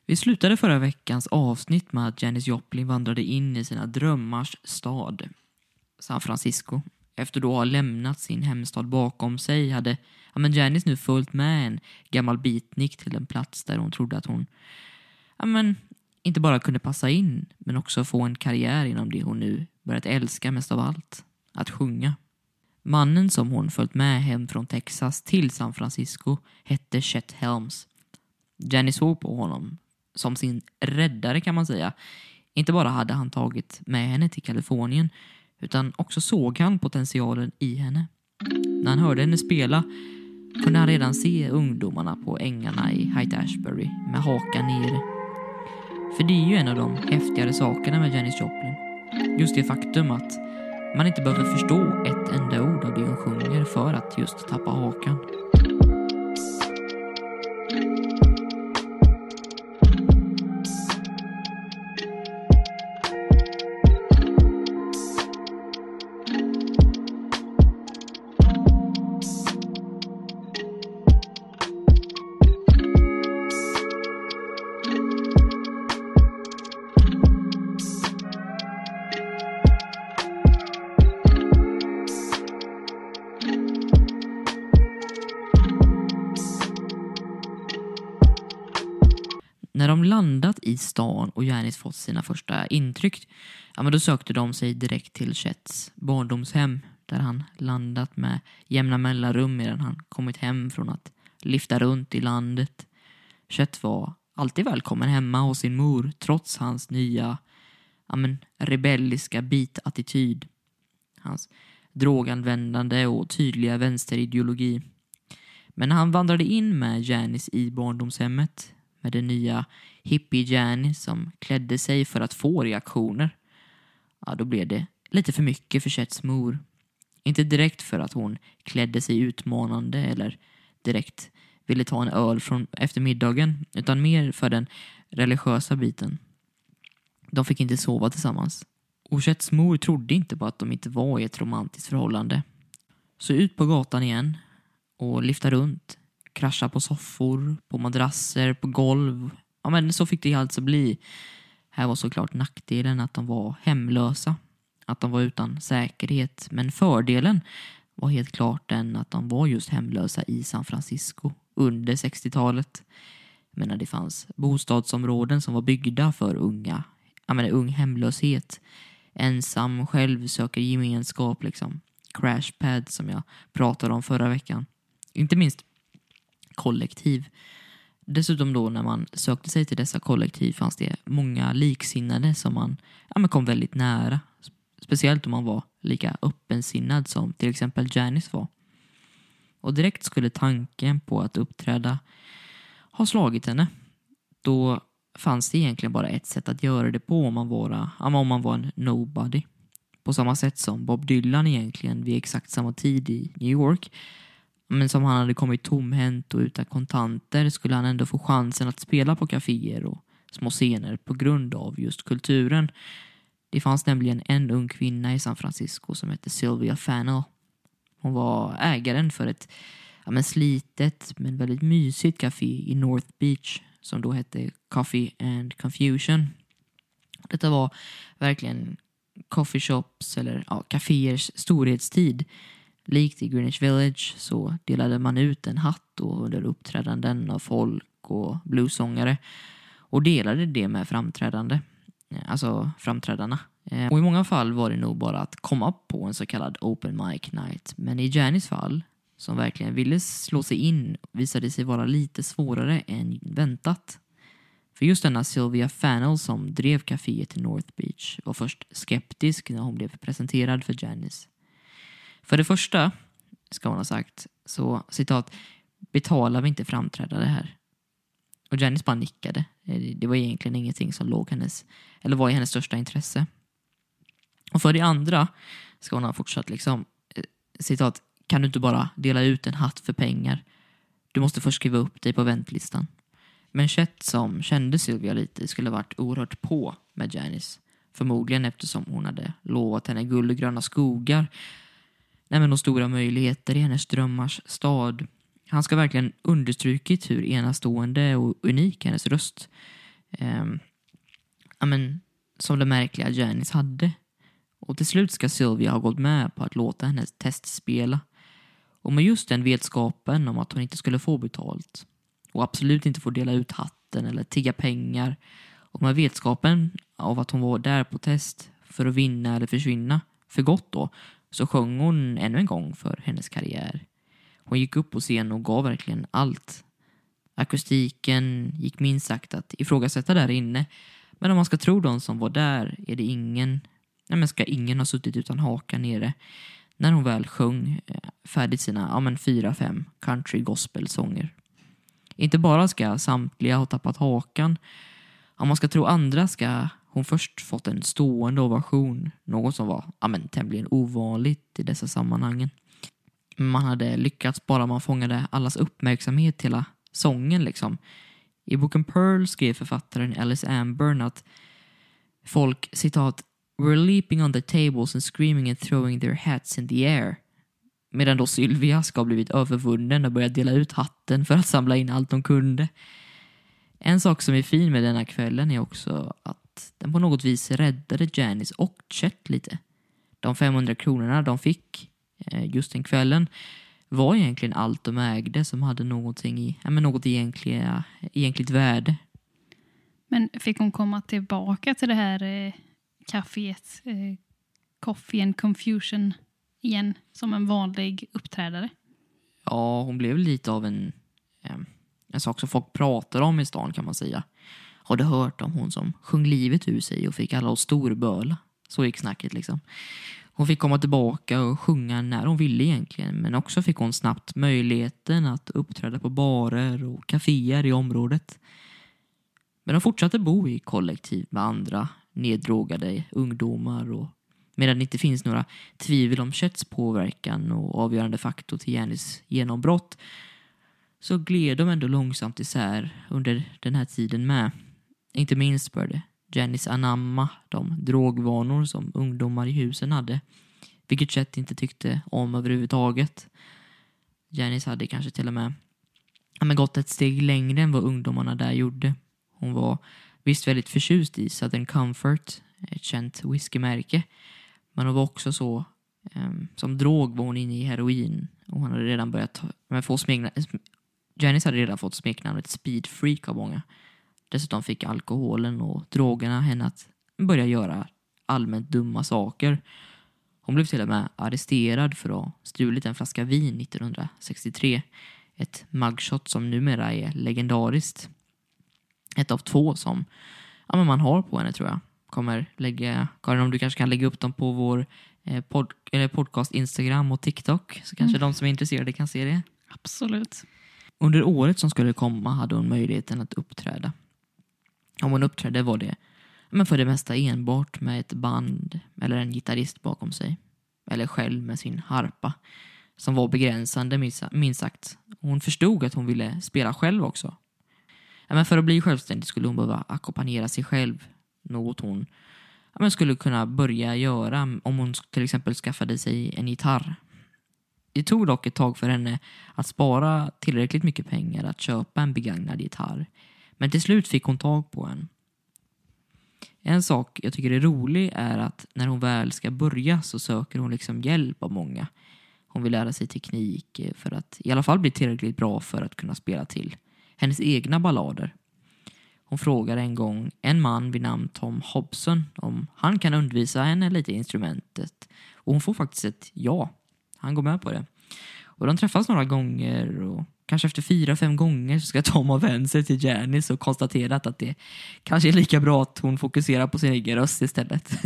Vi slutade förra veckans avsnitt med att Janis Joplin vandrade in i sina drömmars stad, San Francisco. Efter då ha lämnat sin hemstad bakom sig hade Janis nu följt med en gammal beatnik till en plats där hon trodde att hon inte bara kunde passa in men också få en karriär inom det hon nu börjat älska mest av allt, att sjunga. Mannen som hon följt med hem från Texas till San Francisco hette Chet Helms. Janis såg på honom som sin räddare, kan man säga. Inte bara hade han tagit med henne till Kalifornien, utan också såg han potentialen i henne. När han hörde henne spela kunde han redan se ungdomarna på ängarna i Haight-Ashbury med hakan nere. För det är ju en av de häftigare sakerna med Janis Joplin. Just det faktum att man inte behöver förstå ett enda ord av det hon sjunger för att just tappa hakan. När de landat i stan och Janis fått sina första intryck, då sökte de sig direkt till Chets barndomshem, där han landat med jämna mellanrum medan han kommit hem från att lifta runt i landet. Chet var alltid välkommen hemma hos sin mor, trots hans nya rebelliska beat-attityd, hans droganvändande och tydliga vänsterideologi. Men när han vandrade in med Janis i barndomshemmet, med den nya hippie Janis som klädde sig för att få reaktioner, då blev det lite för mycket för Chets mor. Inte direkt för att hon klädde sig utmanande eller direkt ville ta en öl från eftermiddagen, utan mer för den religiösa biten. De fick inte sova tillsammans. Och Chets mor trodde inte på att de inte var i ett romantiskt förhållande. Så ut på gatan igen och lyfta runt. Krascha på soffor, på madrasser, på golv. Men så fick det alltså bli. Här var såklart nackdelen att de var hemlösa. Att de var utan säkerhet. Men fördelen var helt klart den att de var just hemlösa i San Francisco under 60-talet. Men när det fanns bostadsområden som var byggda för ung hemlöshet. Ensam, själv söker gemenskap liksom. Crashpad som jag pratade om förra veckan. Inte minst kollektiv. Dessutom då när man sökte sig till dessa kollektiv fanns det många liksinnade som man kom väldigt nära. Speciellt om man var lika öppensinnad som till exempel Janis var. Och direkt skulle tanken på att uppträda ha slagit henne. Då fanns det egentligen bara ett sätt att göra det på om man var en nobody. På samma sätt som Bob Dylan egentligen vid exakt samma tid i New York. Men som han hade kommit tomhänt och utan kontanter skulle han ändå få chansen att spela på kaféer och små scener på grund av just kulturen. Det fanns nämligen en ung kvinna i San Francisco som hette Sylvia Fannell. Hon var ägaren för ett slitet men väldigt mysigt café i North Beach som då hette Coffee and Confusion. Detta var verkligen coffee shops eller kaféers storhetstid. Likt i Greenwich Village så delade man ut en hatt under uppträdanden av folk och bluesångare och delade det med framträdarna. Och i många fall var det nog bara att komma på en så kallad open mic night. Men i Janis fall, som verkligen ville slå sig in, visade sig vara lite svårare än väntat. För just denna Sylvia Fannell som drev kaféet i North Beach var först skeptisk när hon blev presenterad för Janis. För det första, ska hon ha sagt, så citat, betalar vi inte framträdare här. Och Janis bara nickade. Det var egentligen ingenting som var i hennes största intresse. Och för det andra ska hon ha fortsatt citat, kan du inte bara dela ut en hatt för pengar? Du måste först skriva upp dig på väntlistan. Men Chet som kände Sylvia lite skulle varit oerhört på med Janis. Förmodligen eftersom hon hade lovat henne guld och gröna skogar. Och stora möjligheter i hennes drömmars stad. Han ska verkligen understrukit hur enastående och unik hennes röst som det märkliga Janis hade. Och till slut ska Sylvia ha gått med på att låta henne testspela. Och med just den vetskapen om att hon inte skulle få betalt och absolut inte få dela ut hatten eller tigga pengar, och med vetskapen av att hon var där på test för att vinna eller försvinna för gott då, så sjöng hon ännu en gång för hennes karriär. Hon gick upp på scen och gav verkligen allt. Akustiken gick minst sagt att ifrågasätta där inne, men om man ska tro de som var där är det ingen ha suttit utan haka nere när hon väl sjöng färdigt sina 4-5 country gospel-sånger. Inte bara ska samtliga ha tappat hakan. Om man ska tro andra ska hon först fått en stående ovation. Något som var tämligen ovanligt i dessa sammanhangen. Man hade lyckats bara man fångade allas uppmärksamhet till hela sången liksom. I boken Pearl skrev författaren Alice Amburn att folk, citat, "were leaping on the tables and screaming and throwing their hats in the air." Medan då Sylvia ska ha blivit övervunnen och börjat dela ut hatten för att samla in allt de kunde. En sak som är fin med denna kvällen är också att den på något vis räddade Janis och Chet lite. De 500 kronorna de fick just den kvällen var egentligen allt de ägde som hade någonting något egentligt värde. Men fick hon komma tillbaka till det här kaféet, Coffee and Confusion igen som en vanlig uppträdare? Ja, hon blev lite av en sak som folk pratar om i stan, kan man säga. Har du hört om hon som sjöng livet ur sig och fick alla att storböla? Så gick snacket liksom. Hon fick komma tillbaka och sjunga när hon ville egentligen, men också fick hon snabbt möjligheten att uppträda på barer och kaféer i området. Men de fortsatte bo i kollektiv med andra neddrogade ungdomar, och medan det inte finns några tvivel om Chets påverkan och avgörande faktor till Janis genombrott, så gled de ändå långsamt isär under den här tiden med. Inte minst började Janis anamma de drogvanor som ungdomar i husen hade, vilket Chet inte tyckte om överhuvudtaget. Janis hade kanske till och med gått ett steg längre än vad ungdomarna där gjorde. Hon var visst väldigt förtjust i Southern Comfort, ett känt whiskymärke, men hon var också så som drog var hon inne i heroin, och hon hade redan börjat Janis hade redan fått smeknamnet Speed Freak av många. Dessutom fick alkoholen och drogerna henne att börja göra allmänt dumma saker. Hon blev till och med arresterad för att ha stulit en flaska vin 1963. Ett mugshot som numera är legendariskt. Ett av 2 som man har på henne, tror jag. Karin, om du kanske kan lägga upp dem på vår podcast Instagram och TikTok, så kanske de som är intresserade kan se det. Absolut. Under året som skulle komma hade hon möjligheten att uppträda. Om hon uppträdde var det för det mesta enbart med ett band eller en gitarrist bakom sig. Eller själv med sin harpa, som var begränsande minst sagt. Hon förstod att hon ville spela själv också. Men för att bli självständig skulle hon behöva ackompanjera sig själv. Något hon skulle kunna börja göra om hon till exempel skaffade sig en gitarr. Det tog dock ett tag för henne att spara tillräckligt mycket pengar att köpa en begagnad gitarr. Men till slut fick hon tag på en. En sak jag tycker är rolig är att när hon väl ska börja så söker hon liksom hjälp av många. Hon vill lära sig teknik för att i alla fall bli tillräckligt bra för att kunna spela till hennes egna ballader. Hon frågar en gång en man vid namn Tom Hobson om han kan undervisa henne lite i instrumentet. Och hon får faktiskt ett ja. Han går med på det. Och de träffas några gånger, och kanske efter 4-5 gånger så ska Tom ha vänt sig till Janis och konstaterat att det kanske är lika bra att hon fokuserar på sin egen röst istället.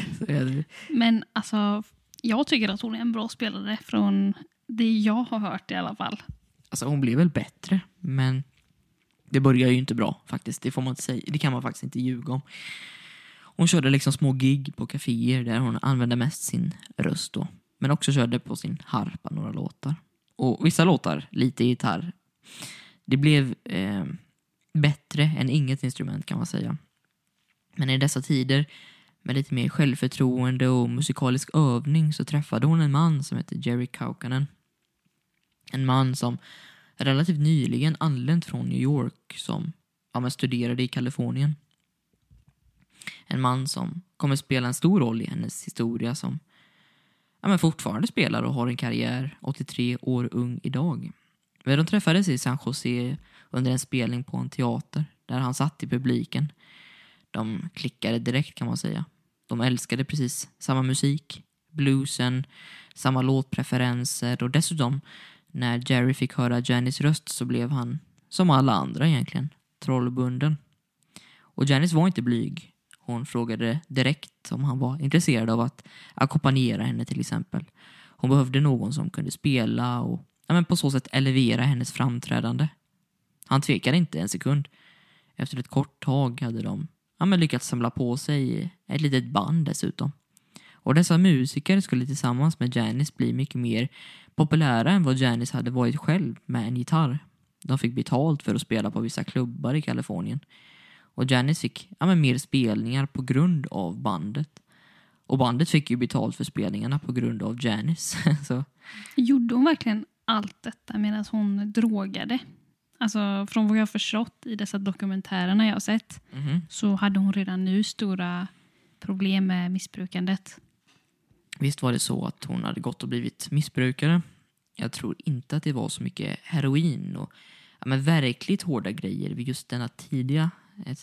Men alltså, jag tycker att hon är en bra spelare från det jag har hört i alla fall. Alltså hon blev väl bättre, men det börjar ju inte bra faktiskt. Det får man inte säga. Det kan man faktiskt inte ljuga om. Hon körde liksom små gig på kaféer där hon använde mest sin röst då. Men också körde på sin harpa några låtar. Och vissa låtar, lite gitarr. Det blev bättre än inget instrument, kan man säga. Men i dessa tider med lite mer självförtroende och musikalisk övning så träffade hon en man som heter Jerry Kaukanen. En man som relativt nyligen anlänt från New York, som studerade i Kalifornien. En man som kommer spela en stor roll i hennes historia, som men fortfarande spelar och har en karriär, 83 år ung idag. Men de träffades i San Jose under en spelning på en teater där han satt i publiken. De klickade direkt, kan man säga. De älskade precis samma musik, bluesen, samma låtpreferenser, och dessutom när Jerry fick höra Janis röst så blev han, som alla andra egentligen, trollbunden. Och Janis var inte blyg. Hon frågade direkt om han var intresserad av att ackompanjera henne till exempel. Hon behövde någon som kunde spela och på så sätt elevera hennes framträdande. Han tvekade inte en sekund. Efter ett kort tag hade de lyckats samla på sig ett litet band dessutom. Och dessa musiker skulle tillsammans med Janis bli mycket mer populära än vad Janis hade varit själv med en gitarr. De fick betalt för att spela på vissa klubbar i Kalifornien. Och Janis fick mer spelningar på grund av bandet. Och bandet fick ju betalt för spelningarna på grund av Janis. Så. Gjorde hon verkligen allt detta medan hon drogade? Alltså från vad jag har förstått i dessa dokumentärerna jag har sett så hade hon redan nu stora problem med missbrukandet. Visst var det så att hon hade gått och blivit missbrukare. Jag tror inte att det var så mycket heroin och verkligt hårda grejer vid just denna tidiga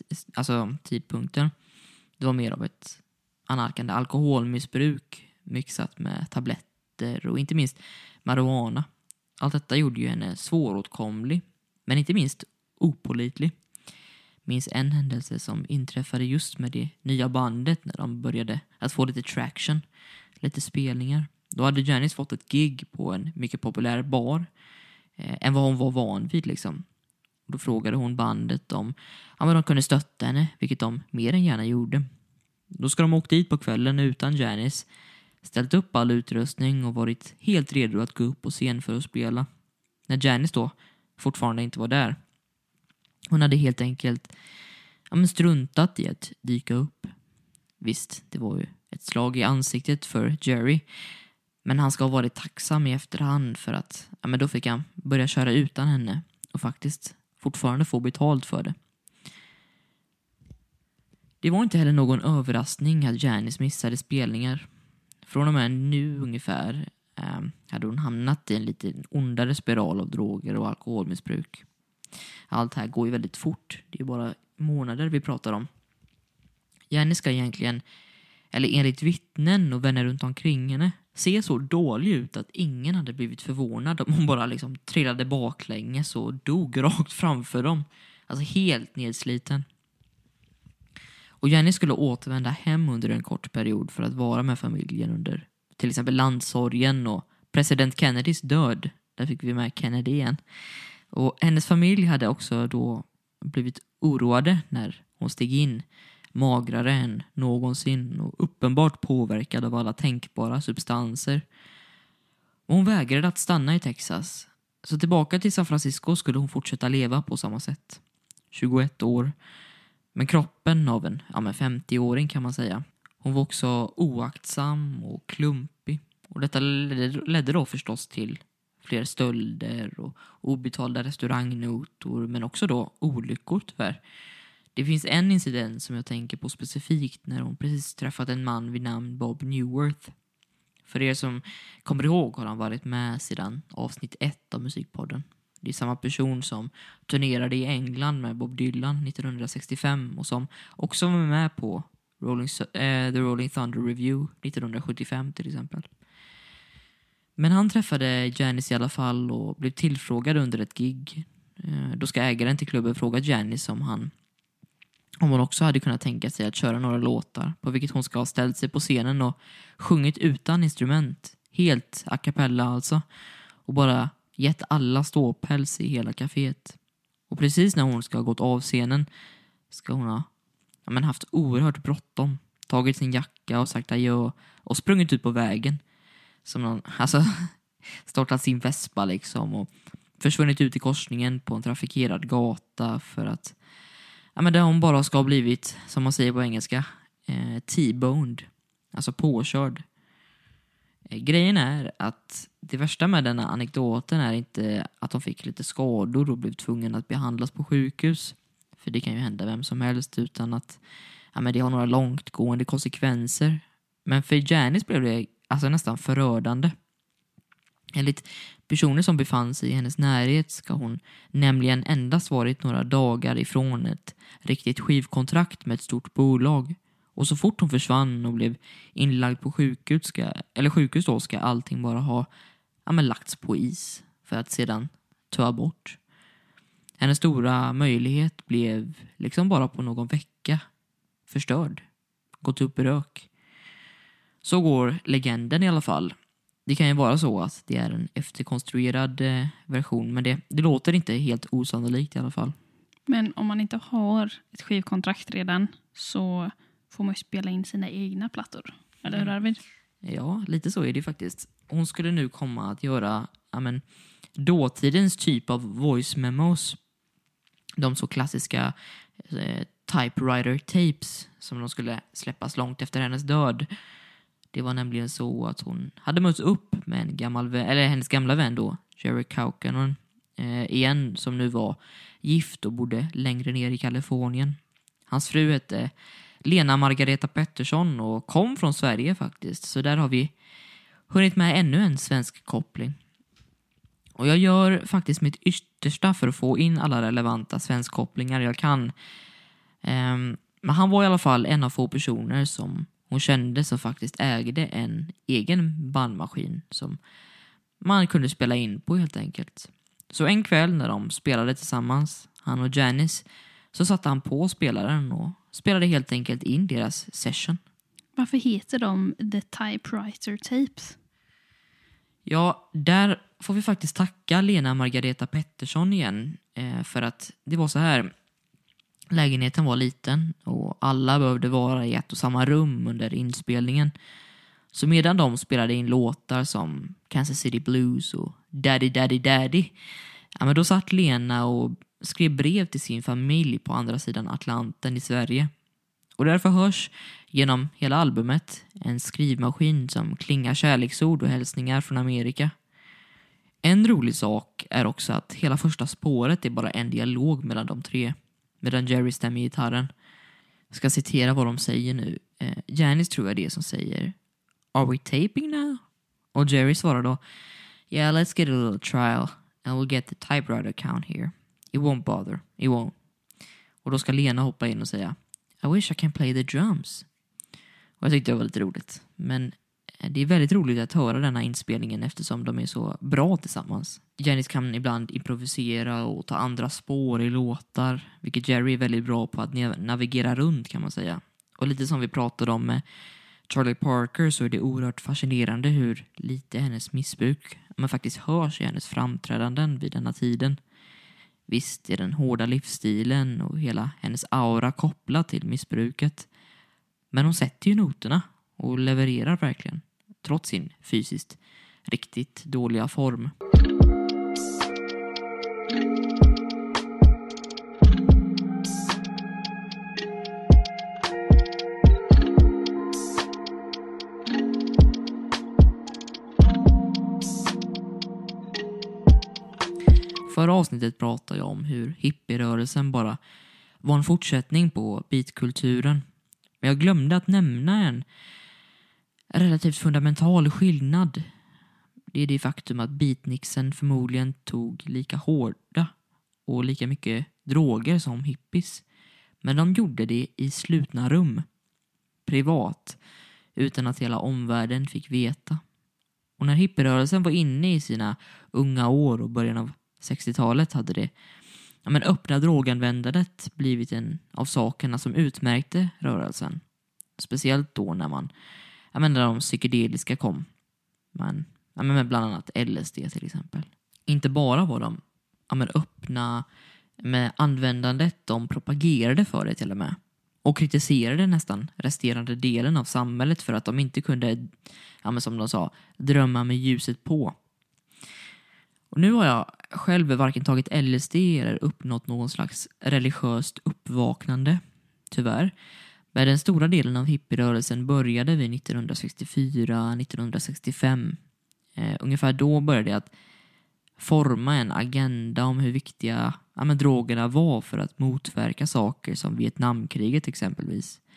tidpunkten. Det var mer av ett analkande alkoholmissbruk mixat med tabletter och inte minst marijuana. Allt detta gjorde ju henne svåråtkomlig, men inte minst opålitlig. Minns en händelse som inträffade just med det nya bandet när de började att få lite traction, lite spelningar. Då hade Janis fått ett gig på en mycket populär bar än vad hon var van vid liksom. Då frågade hon bandet om de kunde stötta henne, vilket de mer än gärna gjorde. Då ska de åka dit på kvällen utan Janis, ställt upp all utrustning och varit helt redo att gå upp på scen för att spela. När Janis då fortfarande inte var där. Hon hade helt enkelt struntat i att dyka upp. Visst, det var ju ett slag i ansiktet för Jerry. Men han ska ha varit tacksam i efterhand för att då fick han börja köra utan henne och faktiskt fortfarande få betalt för det. Det var inte heller någon överraskning att Janis missade spelningar. Från och med nu ungefär hade hon hamnat i en lite ondare spiral av droger och alkoholmissbruk. Allt här går ju väldigt fort. Det är bara månader vi pratar om. Janis ska egentligen, eller enligt vittnen och vänner runt omkring henne, se så dålig ut att ingen hade blivit förvånad om hon bara trillade baklänges och dog rakt framför dem. Alltså helt nedsliten. Och Janis skulle återvända hem under en kort period för att vara med familjen under till exempel landsorgen och president Kennedys död. Där fick vi med Kennedy igen. Och hennes familj hade också då blivit oroade när hon steg in, magrare än någonsin och uppenbart påverkad av alla tänkbara substanser. Och hon vägrade att stanna i Texas. Så tillbaka till San Francisco skulle hon fortsätta leva på samma sätt. 21 år. Men kroppen av en 50-åring kan man säga. Hon var också oaktsam och klumpig. Och detta ledde då förstås till fler stölder och obetalda restaurangnotor, men också då olyckor tyvärr. Det finns en incident som jag tänker på specifikt när hon precis träffat en man vid namn Bob Newhart. För er som kommer ihåg har han varit med sedan avsnitt 1 av Musikpodden. Det är samma person som turnerade i England med Bob Dylan 1965 och som också var med på The Rolling Thunder Review 1975 till exempel. Men han träffade Janis i alla fall och blev tillfrågad under ett gig. Då ska ägaren till klubben fråga Janis om hon också hade kunnat tänka sig att köra några låtar, på vilket hon ska ha ställt sig på scenen och sjungit utan instrument, helt a cappella alltså, och bara gett alla ståpäls i hela kaféet. Och precis när hon ska ha gått av scenen ska hon ha haft oerhört bråttom, tagit sin jacka och sagt adjö och sprungit ut på vägen som någon, startat sin vespa liksom och försvunnit ut i korsningen på en trafikerad gata för att där hon bara ska ha blivit, som man säger på engelska, T-boned, alltså påkörd. Grejen är att det värsta med denna anekdoten är inte att de fick lite skador och blev tvungen att behandlas på sjukhus, för det kan ju hända vem som helst, utan att men det har några långtgående konsekvenser. Men för Janice blev det alltså nästan förödande. Enligt personer som befann sig i hennes närhet ska hon nämligen endast varit några dagar ifrån ett riktigt skivkontrakt med ett stort bolag. Och så fort hon försvann och blev inlagd på sjukhus då ska allting bara ha lagts på is för att sedan ta bort. Hennes stora möjlighet blev liksom bara på någon vecka förstörd. Gått upp i rök. Så går legenden i alla fall. Det kan ju vara så att det är en efterkonstruerad version, men det låter inte helt osannolikt i alla fall. Men om man inte har ett skivkontrakt redan så får man ju spela in sina egna plattor. Eller hur, Arvid? Ja, lite så är det faktiskt. Hon skulle nu komma att göra dåtidens typ av voice memos. De så klassiska typewriter tapes som de skulle släppas långt efter hennes död. Det var nämligen så att hon hade mötts upp med hennes gamla vän då, Jerry Kaukanen, igen, som nu var gift och bodde längre ner i Kalifornien. Hans fru hette Lena Margareta Pettersson och kom från Sverige faktiskt. Så där har vi hunnit med ännu en svensk koppling. Och jag gör faktiskt mitt yttersta för att få in alla relevanta svenskkopplingar jag kan. Men han var i alla fall en av få personer som hon kände som faktiskt ägde en egen bandmaskin som man kunde spela in på helt enkelt. Så en kväll när de spelade tillsammans, han och Janice, så satte han på spelaren och spelade helt enkelt in deras session. Varför heter de The Typewriter Tapes? Ja, där får vi faktiskt tacka Lena Margareta Pettersson igen. För att det var så här. Lägenheten var liten och alla behövde vara i ett och samma rum under inspelningen. Så medan de spelade in låtar som Kansas City Blues och Daddy Daddy Daddy, men då satt Lena och skrev brev till sin familj på andra sidan Atlanten i Sverige. Och därför hörs genom hela albumet en skrivmaskin som klingar kärleksord och hälsningar från Amerika. En rolig sak är också att hela första spåret är bara en dialog mellan de tre, medan Jerry stämmer gitarren. Jag ska citera vad de säger nu. Janice tror jag det är som säger "Are we taping now?" Och Jerry svarar då "Yeah, let's get a little trial and we'll get the typewriter count here. It won't bother. It won't." Och då ska Lena hoppa in och säga "I wish I can play the drums." Och jag tyckte det var lite roligt. Men det är väldigt roligt att höra denna inspelningen eftersom de är så bra tillsammans. Janice kan ibland improvisera och ta andra spår i låtar, vilket Jerry är väldigt bra på att navigera runt kan man säga. Och lite som vi pratade om med Charlie Parker så är det oerhört fascinerande hur lite hennes missbruk man faktiskt hörs i hennes framträdanden vid denna tiden. Visst är den hårda livsstilen och hela hennes aura kopplad till missbruket. Men hon sätter ju noterna och levererar verkligen, trots sin fysiskt riktigt dåliga form. Förra avsnittet pratade jag om hur hippierörelsen bara var en fortsättning på beatkulturen. Men jag glömde att nämna en relativt fundamental skillnad. Det är det faktum att beatniksen förmodligen tog lika hårda och lika mycket droger som hippies. Men de gjorde det i slutna rum, privat, utan att hela omvärlden fick veta. Och när hippierörelsen var inne i sina unga år och början av 60-talet hade det öppna droganvändandet blivit en av sakerna som utmärkte rörelsen. Speciellt då när de psykedeliska kom. Med bland annat LSD till exempel. Inte bara var de öppna med användandet, de propagerade för det till och med. Och kritiserade nästan resterande delen av samhället för att de inte kunde, som de sa, drömma med ljuset på. Och nu har jag själv varken tagit LSD eller uppnått någon slags religiöst uppvaknande, tyvärr. Men den stora delen av hippierörelsen började vid 1964-1965. Ungefär då började det att forma en agenda om hur viktiga drogerna var för att motverka saker som Vietnamkriget exempelvis.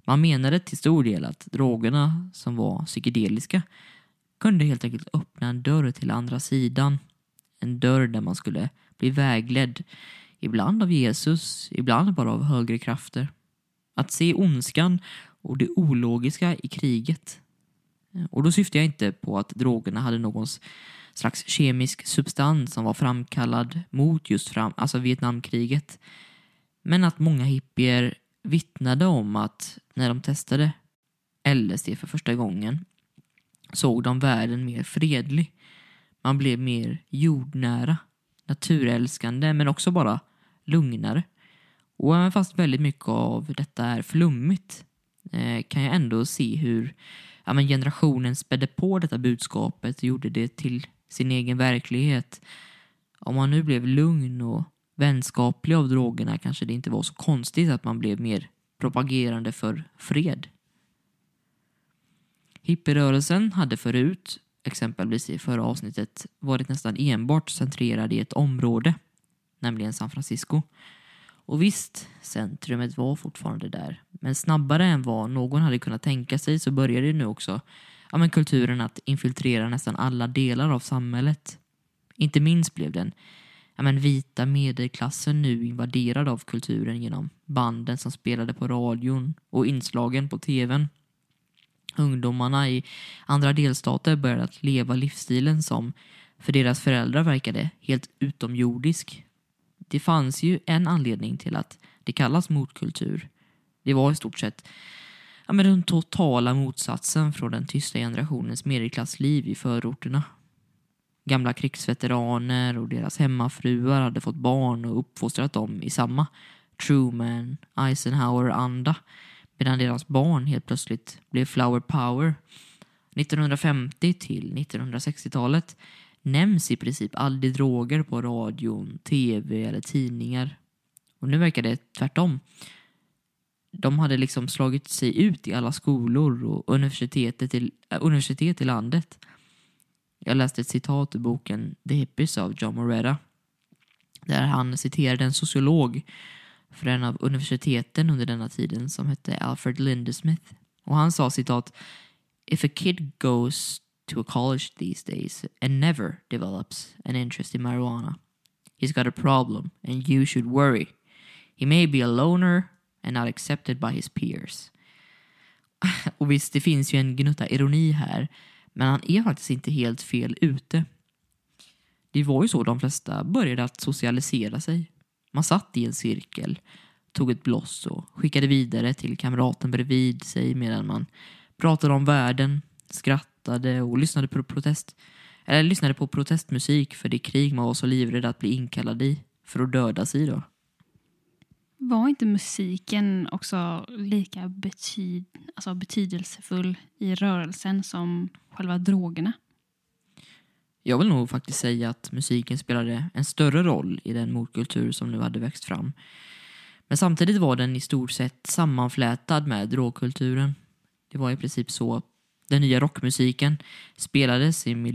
Man menade till stor del att drogerna som var psykedeliska kunde helt enkelt öppna en dörr till andra sidan. En dörr där man skulle bli vägledd, ibland av Jesus, ibland bara av högre krafter. Att se ondskan och det ologiska i kriget. Och då syftar jag inte på att drogerna hade någon slags kemisk substans som var framkallad mot just Vietnamkriget. Men att många hippier vittnade om att när de testade LSD för första gången såg de världen mer fredlig. Man blev mer jordnära, naturälskande men också bara lugnare. Och även fast väldigt mycket av detta är flummigt kan jag ändå se hur generationen spädde på detta budskapet och gjorde det till sin egen verklighet. Om man nu blev lugn och vänskaplig av drogerna kanske det inte var så konstigt att man blev mer propagerande för fred. Hippierörelsen hade förut, exempelvis i förra avsnittet, varit nästan enbart centrerad i ett område, nämligen San Francisco. Och visst, centrumet var fortfarande där. Men snabbare än vad någon hade kunnat tänka sig så började nu också kulturen att infiltrera nästan alla delar av samhället. Inte minst blev den vita medelklassen nu invaderad av kulturen genom banden som spelade på radion och inslagen på tvn. Ungdomarna i andra delstater började att leva livsstilen som för deras föräldrar verkade helt utomjordisk. Det fanns ju en anledning till att det kallas motkultur. Det var i stort sett den totala motsatsen från den tysta generationens medelklassliv i förorterna. Gamla krigsveteraner och deras hemmafruar hade fått barn och uppfostrat dem i samma Truman, Eisenhower-anda, medan deras barn helt plötsligt blev flower power. 1950 till 1960-talet nämns i princip aldrig droger på radion, tv eller tidningar. Och nu verkar det tvärtom. De hade slagit sig ut i alla skolor och universitet i landet. Jag läste ett citat ur boken The Hippies av John Moretta, där han citerade en sociolog för en av universiteten under denna tiden som hette Alfred Lindesmith. Och han sa citat: "If a kid goes to a college these days and never develops an interest in marijuana, he's got a problem and you should worry. He may be a loner and not accepted by his peers." Och visst, det finns ju en gnutta ironi här, men han är faktiskt inte helt fel ute. Det var ju så de flesta började att socialisera sig. Man satt i en cirkel, tog ett bloss och skickade vidare till kamraten bredvid sig medan man pratade om världen, skrattade och lyssnade på protestmusik för det krig man var så livrädd att bli inkallad i för att dödas i då. Var inte musiken också lika betydelsefull i rörelsen som själva drogerna? Jag vill nog faktiskt säga att musiken spelade en större roll i den motkultur som nu hade växt fram. Men samtidigt var den i stort sett sammanflätad med drogkulturen. Det var i princip så den nya rockmusiken spelades i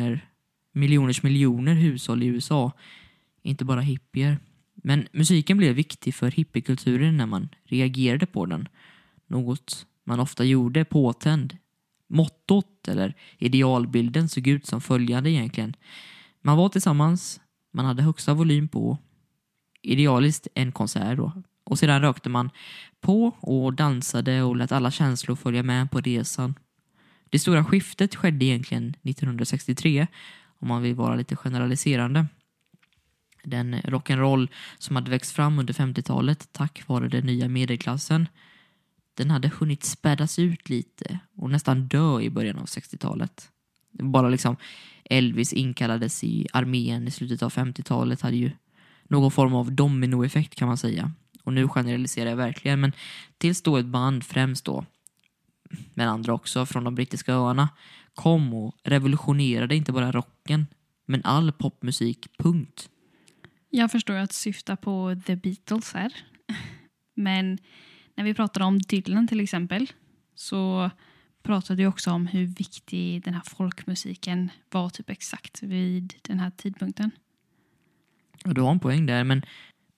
miljoner hushåll i USA. Inte bara hippier. Men musiken blev viktig för hippiekulturen när man reagerade på den. Något man ofta gjorde påtänd. Mottot eller idealbilden såg ut som följande egentligen. Man var tillsammans, man hade högsta volym på, idealiskt en konsert då. Och sedan rökte man på och dansade och lät alla känslor följa med på resan. Det stora skiftet skedde egentligen 1963, om man vill vara lite generaliserande. Den rock'n'roll som hade växt fram under 50-talet tack vare den nya medelklassen, den hade hunnit spädas ut lite och nästan dö i början av 60-talet. Bara Elvis inkallades i armén i slutet av 50-talet hade ju någon form av dominoeffekt kan man säga. Och nu generaliserar jag verkligen, men tills då ett band främst då, men andra också från de brittiska öarna, kom och revolutionerade inte bara rocken, men all popmusik, punkt. Jag förstår att syfta på The Beatles här. Men när vi pratar om Dylan till exempel så pratade vi också om hur viktig den här folkmusiken var typ exakt vid den här tidpunkten. Och du har en poäng där, men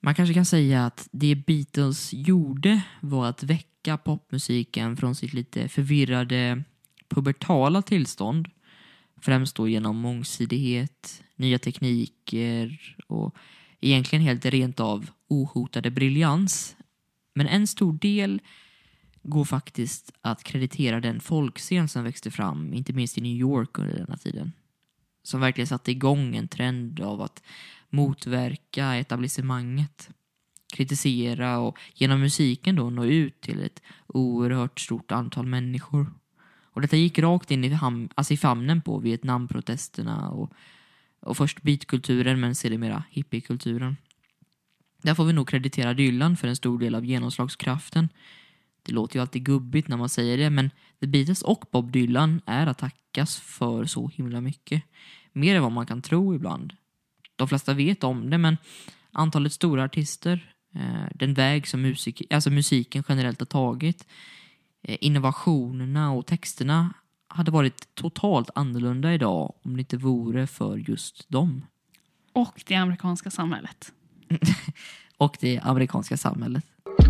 Man kanske kan säga att det Beatles gjorde var att väcka popmusiken från sitt lite förvirrade pubertala tillstånd. Främst då genom mångsidighet, nya tekniker och egentligen helt rent av ohotade briljans. Men en stor del går faktiskt att kreditera den folkscen som växte fram, inte minst i New York under denna tiden. Som verkligen satte igång en trend av att motverka etablissemanget, kritisera och genom musiken då nå ut till ett oerhört stort antal människor. Och detta gick rakt in i famnen på Vietnamprotesterna och först beatkulturen men sedermera hippiekulturen. Där får vi nog kreditera Dylan för en stor del av genomslagskraften. Det låter ju alltid gubbigt när man säger det, men The Beatles och Bob Dylan är att tackas för så himla mycket. Mer än vad man kan tro ibland. De flesta vet om det, men antalet stora artister, den väg som musiken generellt har tagit, innovationerna och texterna hade varit totalt annorlunda idag om det inte vore för just dem. Och det amerikanska samhället. Och det amerikanska samhället.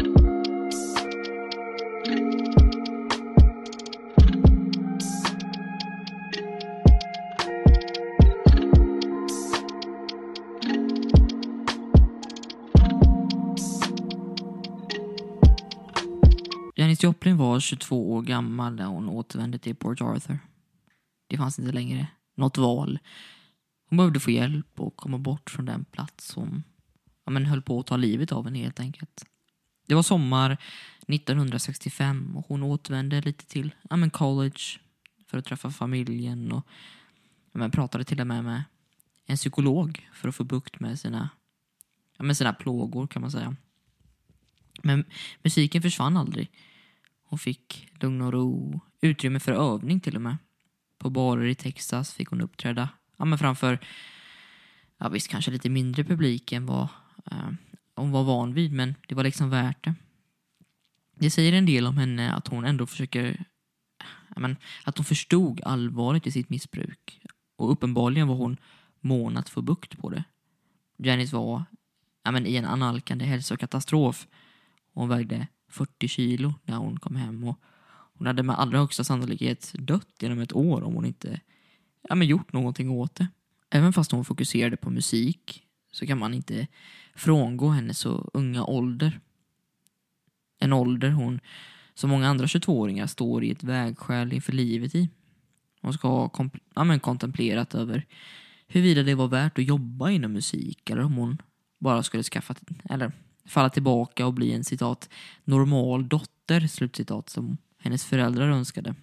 Janis Joplin var 22 år gammal när hon återvände till Port Arthur. Det fanns inte längre något val. Hon behövde få hjälp och komma bort från den plats som höll på att ta livet av henne helt enkelt. Det var sommar 1965 och hon återvände lite till college för att träffa familjen och pratade till och med en psykolog för att få bukt med sina plågor kan man säga. Men musiken försvann aldrig. Hon fick lugn och ro, utrymme för övning till och med. På barer i Texas fick hon uppträda framför visst kanske lite mindre publik än vad hon var van vid, men det var liksom värt det. Det säger en del om henne att hon ändå att hon förstod allvaret i sitt missbruk. Och uppenbarligen var hon mån att få bukt på det. Janis var i en analkande hälsokatastrof. Hon vägde 40 kilo när hon kom hem och hon hade med allra högsta sannolikhet dött inom ett år om hon inte gjort någonting åt det. Även fast hon fokuserade på musik så kan man inte frångå hennes så unga ålder. En ålder hon, som många andra 22-åringar, står i ett vägskäl inför livet i. Hon ska ha kontemplerat över huruvida det var värt att jobba inom musik eller om hon bara skulle falla tillbaka och bli en citat normal dotter, slutcitat, som hennes föräldrar önskade.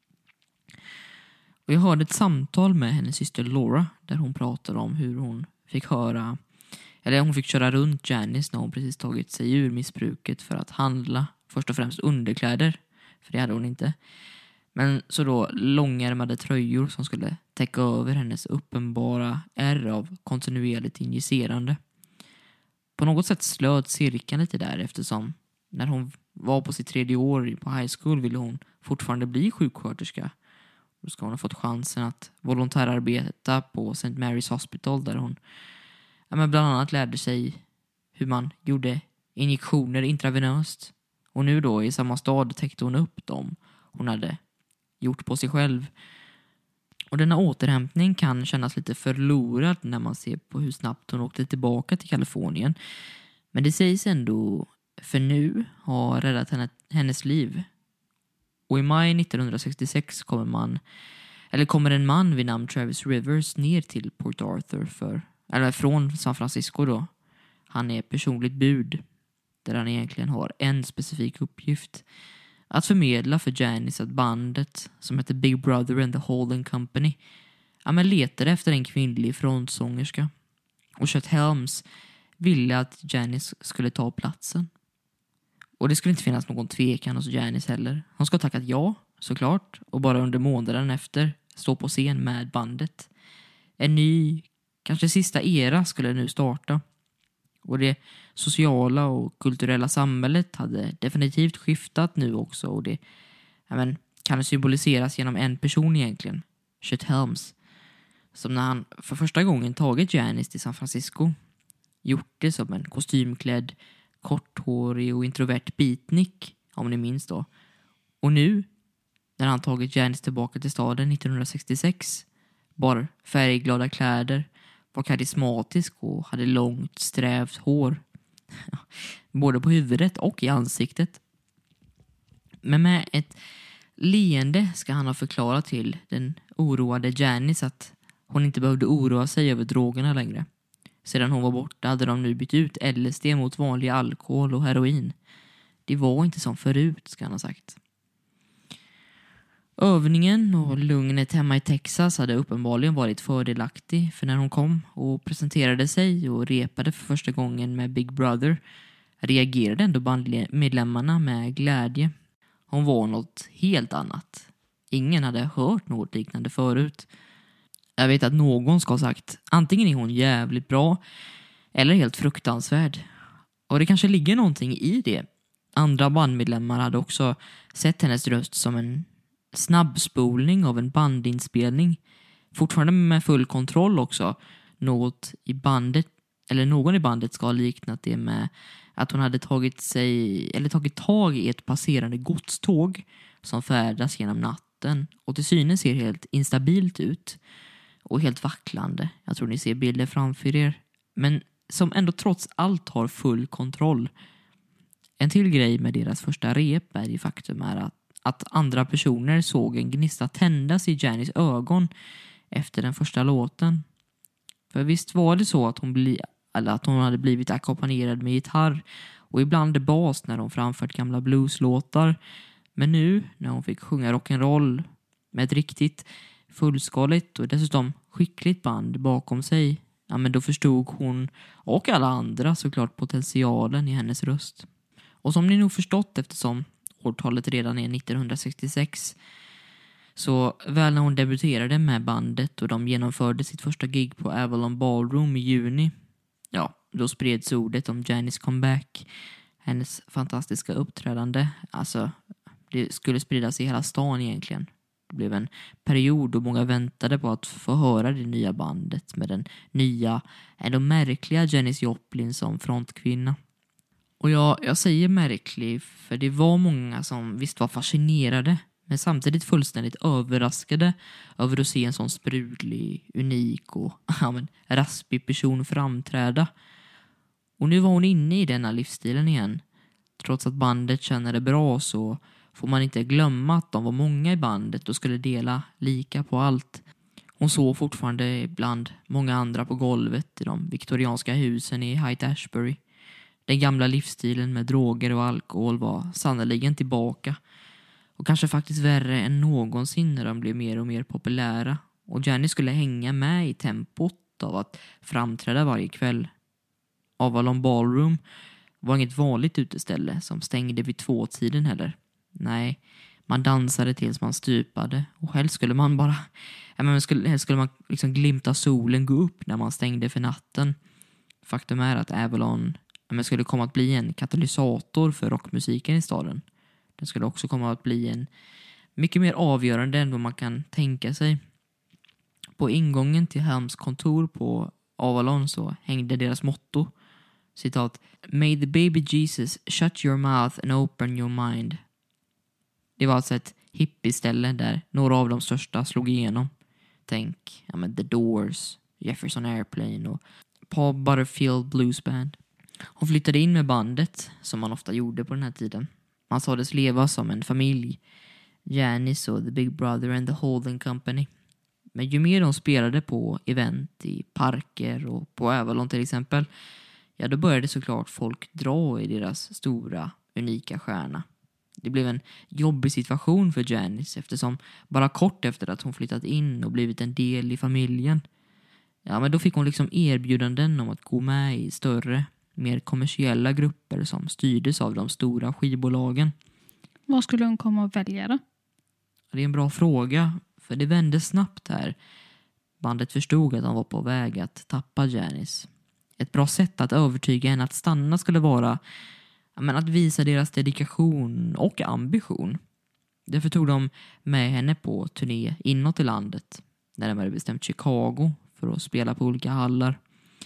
Och jag hörde ett samtal med hennes syster Laura där hon pratade om hur hon fick köra runt Janis när hon precis tagit sig ur missbruket för att handla först och främst underkläder, för det hade hon inte. Men så då långärmade tröjor som skulle täcka över hennes uppenbara ärr av kontinuerligt injicerande. På något sätt slöt cirkeln lite där eftersom när hon var på sitt 3:e år på high school ville hon fortfarande bli sjuksköterska. Då ska hon ha fått chansen att volontärarbeta på St. Mary's Hospital där hon bland annat lärde sig hur man gjorde injektioner intravenöst. Och nu då i samma stad täckte hon upp dem hon hade gjort på sig själv. Och denna återhämtning kan kännas lite förlorad när man ser på hur snabbt hon åkte tillbaka till Kalifornien. Men det sägs ändå för nu har räddat hennes liv. Och i maj 1966 kommer en man vid namn Travis Rivers ner till Port Arthur från San Francisco då. Han är personligt bud där han egentligen har en specifik uppgift. Att förmedla för Janis att bandet som heter Big Brother and the Holden Company letade efter en kvinnlig frontsångerska. Och Chet Helms ville att Janis skulle ta platsen. Och det skulle inte finnas någon tvekan hos Janis heller. Hon ska ha tackat ja, såklart. Och bara under månaden efter stå på scen med bandet. En ny, kanske sista era skulle nu starta. Och det sociala och kulturella samhället hade definitivt skiftat nu också. Och det kan symboliseras genom en person egentligen. Chet Helms. Som när han för första gången tagit Janis till San Francisco gjort det som en kostymklädd, korthårig och introvert beatnik, om ni minns då. Och nu, när han tagit Janis tillbaka till staden 1966, bar färgglada kläder, var karismatisk och hade långt strävt hår. Både på huvudet och i ansiktet. Men med ett leende ska han ha förklarat till den oroade Janis att hon inte behövde oroa sig över drogerna längre. Sedan hon var borta hade de nu bytt ut LSD mot vanlig alkohol och heroin. Det var inte som förut, ska han ha sagt. Övningen och lugnet hemma i Texas hade uppenbarligen varit fördelaktig, för när hon kom och presenterade sig och repade för första gången med Big Brother reagerade ändå bandmedlemmarna med glädje. Hon var något helt annat. Ingen hade hört något liknande förut. Jag vet att någon ska ha sagt antingen är hon jävligt bra eller helt fruktansvärd. Och det kanske ligger någonting i det. Andra bandmedlemmar hade också sett hennes röst som en snabbspolning av en bandinspelning. Fortfarande med full kontroll också. Någon i bandet ska ha liknat det med att hon hade tagit tag i ett passerande godståg som färdas genom natten och till synes ser helt instabilt ut och helt vacklande. Jag tror ni ser bilder framför er, men som ändå trots allt har full kontroll. En till grej med deras första rep är det faktum är att andra personer såg en gnista tändas i Janis ögon efter den första låten. För visst var det så att hon hade blivit ackompanjerad med gitarr och ibland bas när hon framfört gamla blueslåtar. Men nu när hon fick sjunga rock'n'roll med ett riktigt fullskaligt och dessutom skickligt band bakom sig, ja, men då förstod hon och alla andra såklart potentialen i hennes röst. Och som ni nog förstått eftersom årtalet redan är 1966, så väl när hon debuterade med bandet och de genomförde sitt första gig på Avalon Ballroom i juni, ja, då spreds ordet om Janis comeback, hennes fantastiska uppträdande. Alltså, det skulle spridas i hela stan egentligen. Det blev en period då många väntade på att få höra det nya bandet med den nya, ändå märkliga Janis Joplin som frontkvinna. Och jag säger märklig för det var många som visst var fascinerade men samtidigt fullständigt överraskade över att se en sån sprudlig, unik och raspig person framträda. Och nu var hon inne i denna livsstilen igen. Trots att bandet kände bra så får man inte glömma att de var många i bandet och skulle dela lika på allt. Hon såg fortfarande bland många andra på golvet i de viktorianska husen i Haight-Ashbury. Den gamla livsstilen med droger och alkohol var sannoliken tillbaka. Och kanske faktiskt värre än någonsin när de blev mer och mer populära. Och Janis skulle hänga med i tempot av att framträda varje kväll. Avalon Ballroom var inget vanligt uteställe som stängde vid 2-tiden heller. Nej, man dansade tills man stupade. Och helst skulle man liksom glimta solen gå upp när man stängde för natten. Faktum är att Avalon skulle komma att bli en katalysator för rockmusiken i staden. Den skulle också komma att bli en mycket mer avgörande än vad man kan tänka sig. På ingången till Helms kontor på Avalon så hängde deras motto. Citat: "May the baby Jesus shut your mouth and open your mind." Det var alltså ett hippieställe där några av de största slog igenom. Tänk, The Doors, Jefferson Airplane och Paul Butterfield Blues Band. Hon flyttade in med bandet, som man ofta gjorde på den här tiden. Man sades leva som en familj. Janis och The Big Brother and the Holding Company. Men ju mer de spelade på event i parker och på Avalon till exempel, ja, då började såklart folk dra i deras stora, unika stjärna. Det blev en jobbig situation för Janis eftersom bara kort efter att hon flyttat in och blivit en del i familjen, ja, men då fick hon liksom erbjudanden om att gå med i större, mer kommersiella grupper som styrdes av de stora skivbolagen. Vad skulle hon komma att välja då? Det är en bra fråga, för det vände snabbt här. Bandet förstod att de var på väg att tappa Janis. Ett bra sätt att övertyga henne att stanna skulle vara att visa deras dedikation och ambition. Därför tog de med henne på turné inåt i landet, när de hade bestämt Chicago för att spela på olika hallar.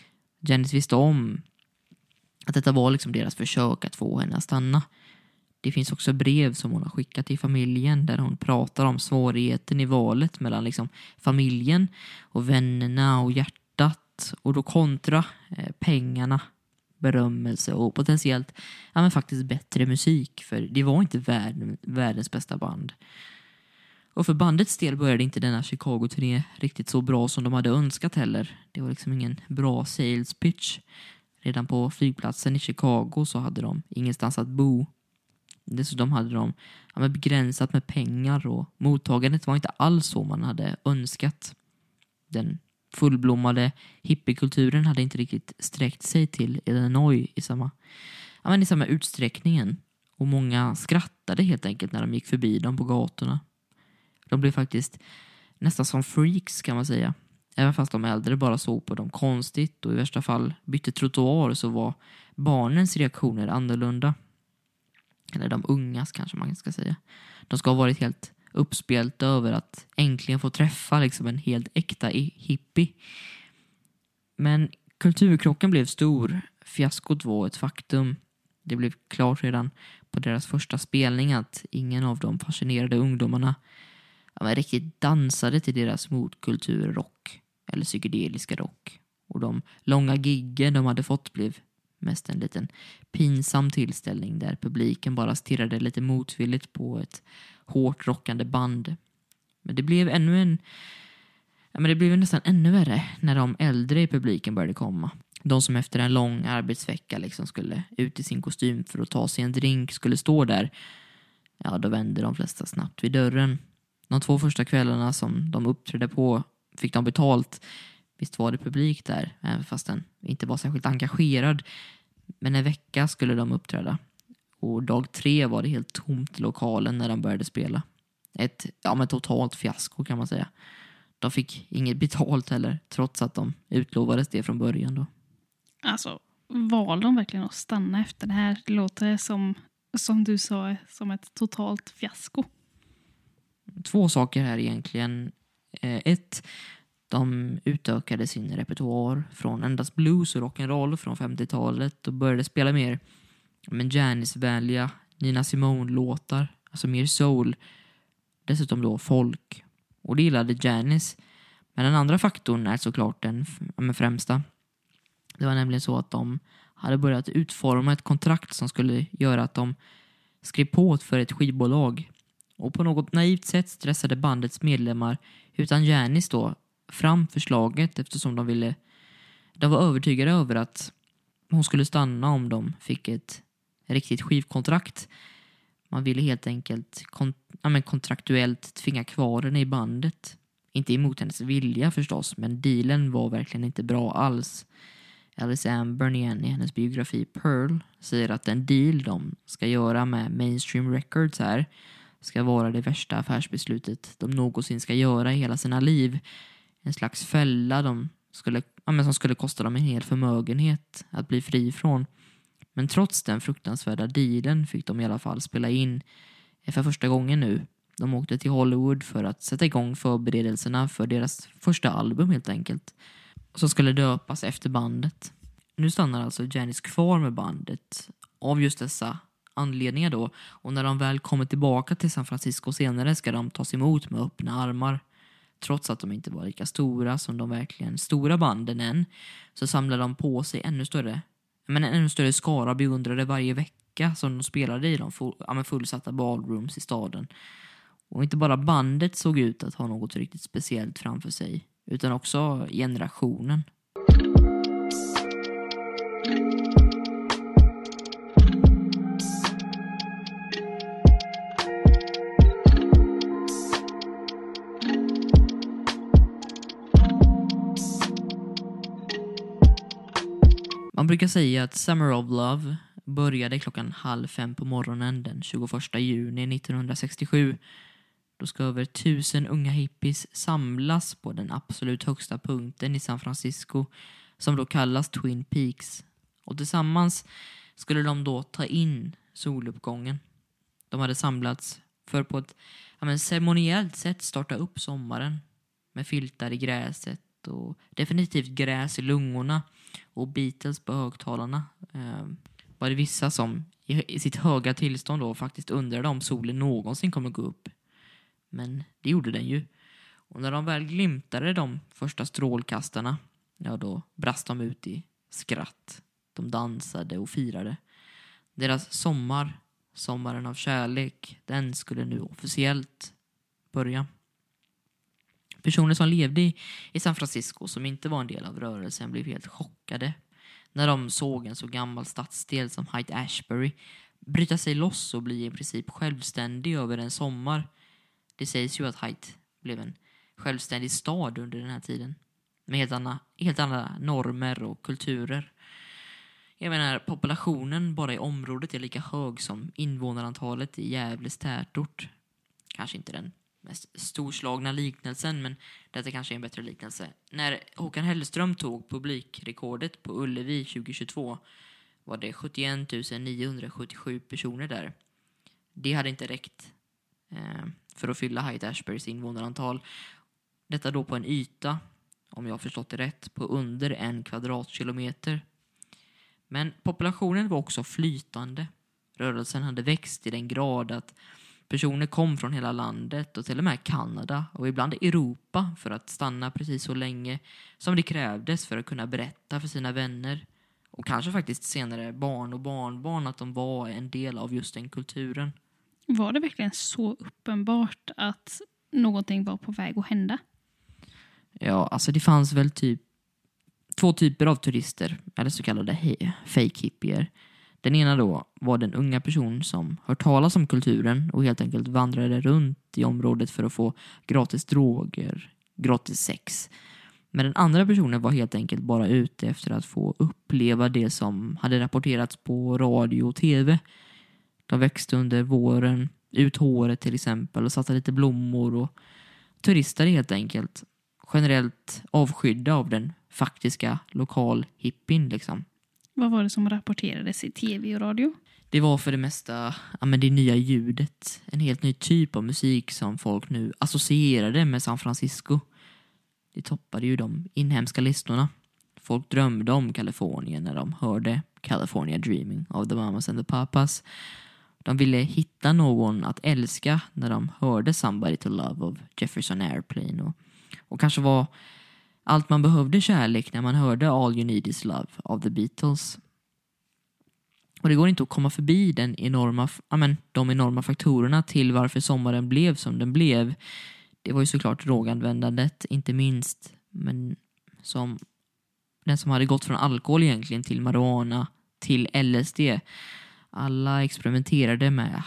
Janis visste om att detta var liksom deras försök att få henne att stanna. Det finns också brev som hon har skickat till familjen där hon pratar om svårigheten i valet mellan liksom familjen och vännerna och hjärtat, och då kontra pengarna, berömmelse och potentiellt men faktiskt bättre musik, för det var inte världens bästa band. Och för bandets del började inte denna Chicago-turné riktigt så bra som de hade önskat heller. Det var liksom ingen bra sales pitch. Redan på flygplatsen i Chicago så hade de ingenstans att bo. Dessutom hade de begränsat med pengar, och mottagandet var inte alls så man hade önskat. Den fullblommade hippiekulturen hade inte riktigt sträckt sig till Illinois i samma utsträckningen. Och många skrattade helt enkelt när de gick förbi dem på gatorna. De blev faktiskt nästan som freaks, kan man säga. Även fast de äldre bara såg på dem konstigt och i värsta fall bytte trottoar, så var barnens reaktioner annorlunda. Eller de ungas kanske man ska säga. De ska ha varit helt uppspelta över att äntligen få träffa liksom en helt äkta hippie. Men kulturkrocken blev stor. Fiaskot var ett faktum. Det blev klart redan på deras första spelning att ingen av de fascinerade ungdomarna riktigt dansade till deras motkulturrock eller psykedeliska rock. Och de långa giggen de hade fått blev mest en liten pinsam tillställning där publiken bara stirrade lite motvilligt på ett hårt rockande band. Men det blev nästan ännu värre när de äldre i publiken började komma. De som efter en lång arbetsvecka liksom skulle ut i sin kostym för att ta sig en drink skulle stå där. Ja, då vände de flesta snabbt vid dörren. De 2 första kvällarna som de uppträdde på fick de betalt. Visst var det publik där, även fast den inte var särskilt engagerad. Men en vecka skulle de uppträda. Och dag 3 var det helt tomt i lokalen när de började spela. Ett totalt fiasko, kan man säga. De fick inget betalt heller, trots att de utlovades det från början då. Alltså, valde de verkligen att stanna efter det här? Det låter som du sa, som ett totalt fiasko. 2 saker här egentligen. 1, de utökade sin repertoar från endast blues och rock'n'roll från 50-talet och började spela mer Janis-vänliga Nina Simone-låtar, alltså mer soul. Dessutom då folk. Och det gillade Janis. Men den andra faktorn är såklart den främsta. Det var nämligen så att de hade börjat utforma ett kontrakt som skulle göra att de skrev på för ett skivbolag. Och på något naivt sätt stressade bandets medlemmar utan Janis då fram förslaget, eftersom de var övertygade över att hon skulle stanna om de fick ett riktigt skivkontrakt. Man ville helt enkelt kontraktuellt tvinga kvar henne i bandet. Inte emot hennes vilja förstås, men dealen var verkligen inte bra alls. Alice Amber igen i hennes biografi Pearl säger att den deal de ska göra med Mainstream Records här ska vara det värsta affärsbeslutet de någonsin ska göra i hela sina liv. En slags fälla som skulle kosta dem en hel förmögenhet att bli fri från. Men trots den fruktansvärda dealen fick de i alla fall spela in för första gången nu. De åkte till Hollywood för att sätta igång förberedelserna för deras första album helt enkelt. Som skulle döpas efter bandet. Nu stannar alltså Janis kvar med bandet av just dessa anledningar då. Och när de väl kommer tillbaka till San Francisco senare ska de tas emot med öppna armar. Trots att de inte var lika stora som de verkligen stora banden än, så samlar de på sig en ännu större skara beundrare varje vecka som de spelade i de fullsatta ballrooms i staden. Och inte bara bandet såg ut att ha något riktigt speciellt framför sig, utan också generationen. Man brukar säga att Summer of Love började 4:30 på morgonen den 21 juni 1967. Då ska över 1000 unga hippies samlas på den absolut högsta punkten i San Francisco, som då kallas Twin Peaks. Och tillsammans skulle de då ta in soluppgången. De hade samlats för på ett ceremoniellt sätt starta upp sommaren med filtar i gräset skratt och definitivt gräs i lungorna och Beatles på högtalarna. Var det vissa som i sitt höga tillstånd då faktiskt undrade om solen någonsin kommer gå upp. Men det gjorde den ju. Och när de väl glimtade de första strålkastarna, ja då brast de ut i skratt. De dansade och firade. Deras sommaren av kärlek, den skulle nu officiellt börja. Personer som levde i San Francisco som inte var en del av rörelsen blev helt chockade när de såg en så gammal stadsdel som Haight-Ashbury bryta sig loss och bli i princip självständig över en sommar. Det sägs ju att Haight blev en självständig stad under den här tiden med helt andra normer och kulturer. Jag menar, populationen bara i området är lika hög som invånarantalet i Gävles tätort. Kanske inte den mest storslagna liknelsen, men detta kanske är en bättre liknelse. När Håkan Hellström tog publikrekordet på Ullevi 2022 var det 71 977 personer där. Det hade inte räckt för att fylla Haight-Ashburys invånarantal. Detta då på en yta, om jag har förstått det rätt, på under 1 kvadratkilometer. Men populationen var också flytande. Rörelsen hade växt i den grad att personer kom från hela landet och till och med Kanada och ibland Europa för att stanna precis så länge som det krävdes för att kunna berätta för sina vänner och kanske faktiskt senare barn och barnbarn att de var en del av just den kulturen. Var det verkligen så uppenbart att någonting var på väg att hända? Ja, alltså det fanns väl typ 2 typer av turister, eller så kallade fake hippier. Den ena då var den unga person som hört talas om kulturen och helt enkelt vandrade runt i området för att få gratis droger, gratis sex. Men den andra personen var helt enkelt bara ute efter att få uppleva det som hade rapporterats på radio och tv. De växte under våren, ut håret till exempel och satte lite blommor och turistade helt enkelt. Generellt avskydda av den faktiska lokal hippien liksom. Vad var det som rapporterades i tv och radio? Det var för det mesta det nya ljudet. En helt ny typ av musik som folk nu associerade med San Francisco. Det toppade ju de inhemska listorna. Folk drömde om Kalifornien när de hörde California Dreaming av The Mamas and the Papas. De ville hitta någon att älska när de hörde Somebody to Love av Jefferson Airplane. Och kanske var allt man behövde kärlek när man hörde All You Need Is Love av The Beatles. Och det går inte att komma förbi de enorma faktorerna till varför sommaren blev som den blev. Det var ju såklart droganvändandet, inte minst. Men som den som hade gått från alkohol egentligen till marijuana till LSD. Alla experimenterade med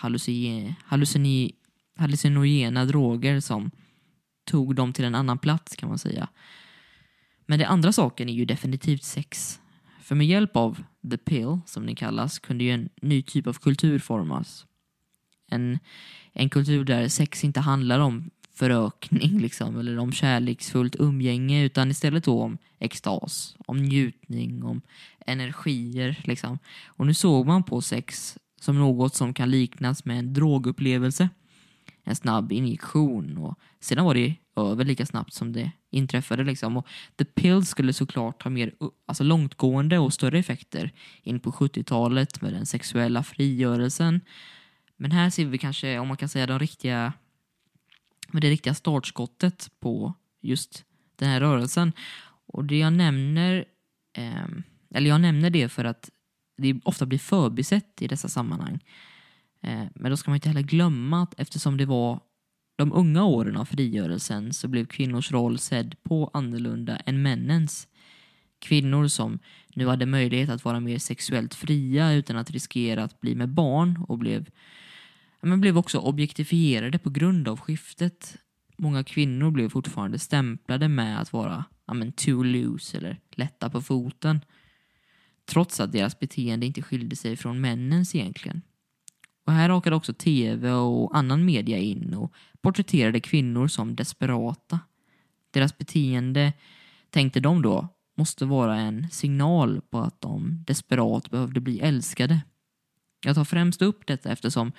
hallucinogena droger som tog dem till en annan plats kan man säga. Men det andra saken är ju definitivt sex. För med hjälp av the pill, som den kallas, kunde ju en ny typ av kultur formas. En kultur där sex inte handlar om förökning liksom, eller om kärleksfullt umgänge, utan istället då om extas, om njutning, om energier liksom. Och nu såg man på sex som något som kan liknas med en drogupplevelse. En snabb injektion och sedan var det över lika snabbt som det inträffade liksom. Och the pill skulle såklart ha mer långtgående och större effekter in på 70-talet med den sexuella frigörelsen. Men här ser vi kanske, om man kan säga, det riktiga startskottet på just den här rörelsen. Och det jag nämner det för att det ofta blir förbisett i dessa sammanhang. Men då ska man inte heller glömma att eftersom det var de unga åren av frigörelsen så blev kvinnors roll sedd på annorlunda än männens. Kvinnor som nu hade möjlighet att vara mer sexuellt fria utan att riskera att bli med barn och blev också objektifierade på grund av skiftet. Många kvinnor blev fortfarande stämplade med att vara too loose eller lätta på foten. Trots att deras beteende inte skilde sig från männens egentligen. Och här hakade också tv och annan media in och porträtterade kvinnor som desperata. Deras beteende, tänkte de då, måste vara en signal på att de desperat behövde bli älskade. Jag tar främst upp detta eftersom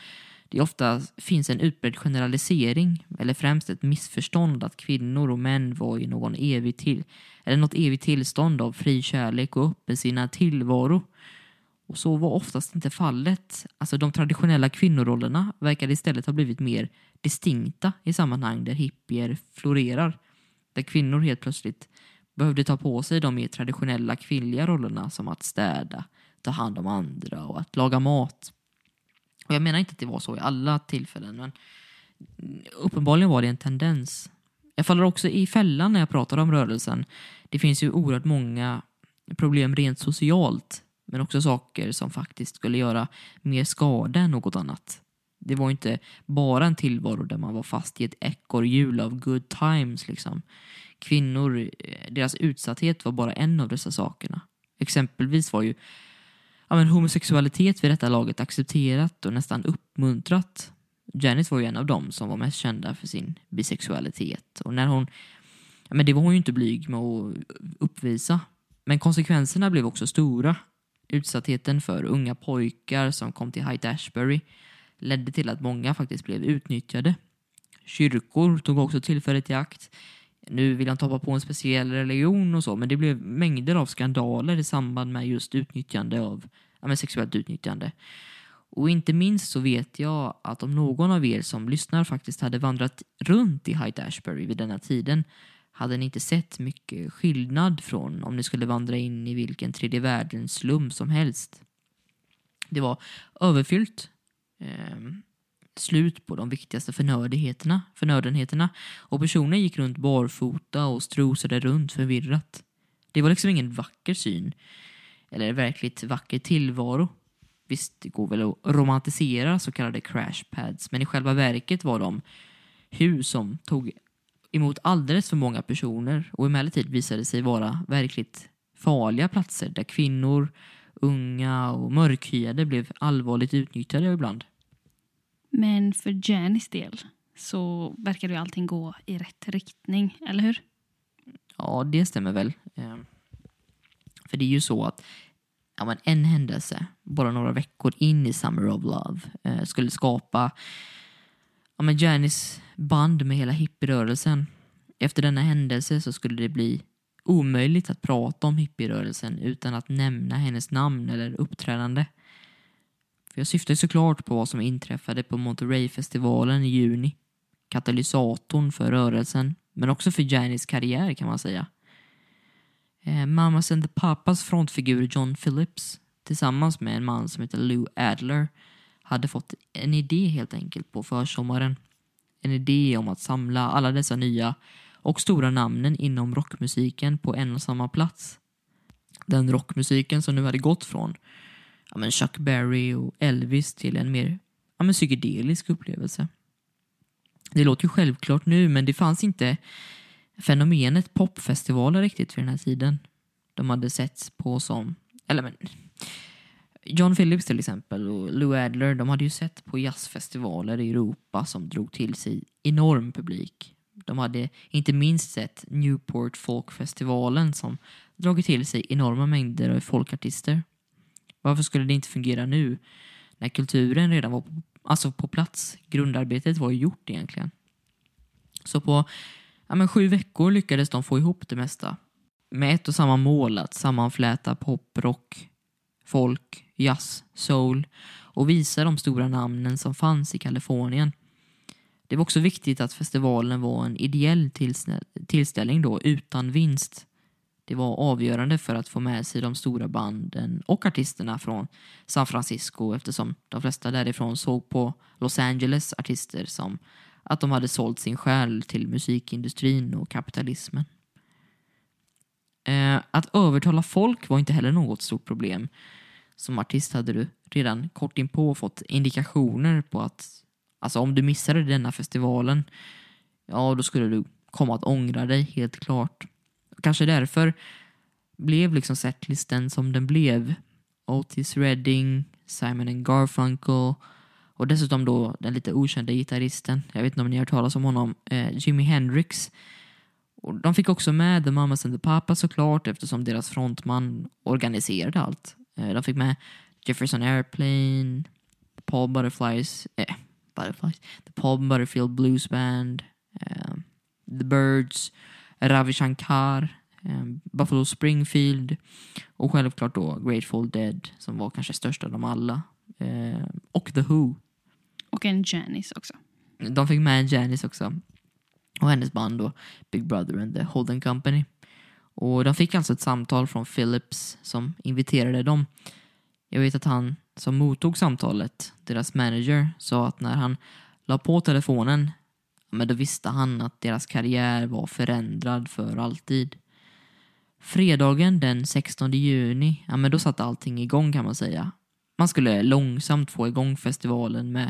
det ofta finns en utbredd generalisering eller främst ett missförstånd att kvinnor och män var i något evigt tillstånd av fri kärlek och öppensinnad tillvaro. Och så var oftast inte fallet. Alltså de traditionella kvinnorollerna verkar istället ha blivit mer distinkta i sammanhang där hippier florerar. Där kvinnor helt plötsligt behövde ta på sig de mer traditionella kvinnliga rollerna som att städa, ta hand om andra och att laga mat. Och jag menar inte att det var så i alla tillfällen, men uppenbarligen var det en tendens. Jag faller också i fällan när jag pratar om rörelsen. Det finns ju oerhört många problem rent socialt, men också saker som faktiskt skulle göra mer skada än något annat. Det var inte bara en tillvaro där man var fast i ett ekorrhjul av good times liksom. Kvinnor, deras utsatthet var bara en av dessa sakerna. Exempelvis var ju homosexualitet vid detta laget accepterat och nästan uppmuntrat. Janis var ju en av dem som var mest kända för sin bisexualitet. Och när hon, det var hon ju inte blyg med att uppvisa. Men konsekvenserna blev också stora. Utsattheten för unga pojkar som kom till Haight-Ashbury ledde till att många faktiskt blev utnyttjade. Kyrkor tog också tillfället i akt. Nu vill jag inte hoppa på en speciell religion och så, men det blev mängder av skandaler i samband med just utnyttjande av sexuellt utnyttjande. Och inte minst så vet jag att om någon av er som lyssnar faktiskt hade vandrat runt i Haight-Ashbury vid denna tiden hade ni inte sett mycket skillnad från om ni skulle vandra in i vilken tredje världens slum som helst. Det var överfyllt. Slut på de viktigaste förnödenheterna och personer gick runt barfota och strosade runt förvirrat. Det var liksom ingen vacker syn eller verkligt vacker tillvaro. Visst, det går väl att romantisera så kallade crash pads, men i själva verket var de hus som tog emot alldeles för många personer och emellertid visade sig vara verkligt farliga platser där kvinnor, unga och mörkhyade blev allvarligt utnyttjade ibland. Men för Janis del så verkar ju allting gå i rätt riktning, eller hur? Ja, det stämmer väl. För det är ju så att en händelse bara några veckor in i Summer of Love skulle skapa Janis band med hela hippierörelsen. Efter denna händelse så skulle det bli omöjligt att prata om hippierörelsen utan att nämna hennes namn eller uppträdande. För jag syftar såklart på vad som inträffade på Monterey-festivalen i juni. Katalysatorn för rörelsen, men också för Janis karriär kan man säga. Mamas and the Papas frontfigur John Phillips tillsammans med en man som heter Lou Adler hade fått en idé helt enkelt på försommaren. En idé om att samla alla dessa nya och stora namnen inom rockmusiken på en och samma plats. Den rockmusiken som nu hade gått från Chuck Berry och Elvis till en mer psykedelisk upplevelse. Det låter ju självklart nu, men det fanns inte fenomenet popfestivaler riktigt vid den här tiden. De hade setts på som John Phillips till exempel och Lou Adler, de hade ju sett på jazzfestivaler i Europa som drog till sig enorm publik. De hade inte minst sett Newport Folkfestivalen som dragit till sig enorma mängder av folkartister. Varför skulle det inte fungera nu när kulturen redan var på plats? Grundarbetet var ju gjort egentligen. Så på 7 veckor lyckades de få ihop det mesta. Med ett och samma mål att sammanfläta pop, rock, folk, jazz, soul och visa de stora namnen som fanns i Kalifornien. Det var också viktigt att festivalen var en ideell tillställning då utan vinst. Det var avgörande för att få med sig de stora banden och artisterna från San Francisco eftersom de flesta därifrån såg på Los Angeles artister som att de hade sålt sin själ till musikindustrin och kapitalismen. Att övertala folk var inte heller något stort problem. Som artist hade du redan kort inpå fått indikationer på att om du missade denna festivalen, då skulle du komma att ångra dig helt klart. Kanske därför blev setlisten som den blev. Otis Redding, Simon & Garfunkel och dessutom då den lite okända gitarristen, jag vet inte om ni har hört talas om honom, Jimi Hendrix. Och de fick också med The Mamas and the Papas såklart eftersom deras frontman organiserade allt. De fick med Jefferson Airplane, Paul Butterflies, Butterflies, The Paul Butterfield Blues Band, The Byrds, Ravi Shankar, Buffalo Springfield och självklart då Grateful Dead som var kanske störst av dem alla. Och The Who. Och en Janis också. De fick med en Janis också. Och hennes band då, Big Brother and the Holding Company. Och de fick alltså ett samtal från Philips som inviterade dem. Jag vet att han som mottog samtalet, deras manager, sa att när han la på telefonen, men då visste han att deras karriär var förändrad för alltid. Fredagen den 16 juni, men då satt allting igång kan man säga. Man skulle långsamt få igång festivalen med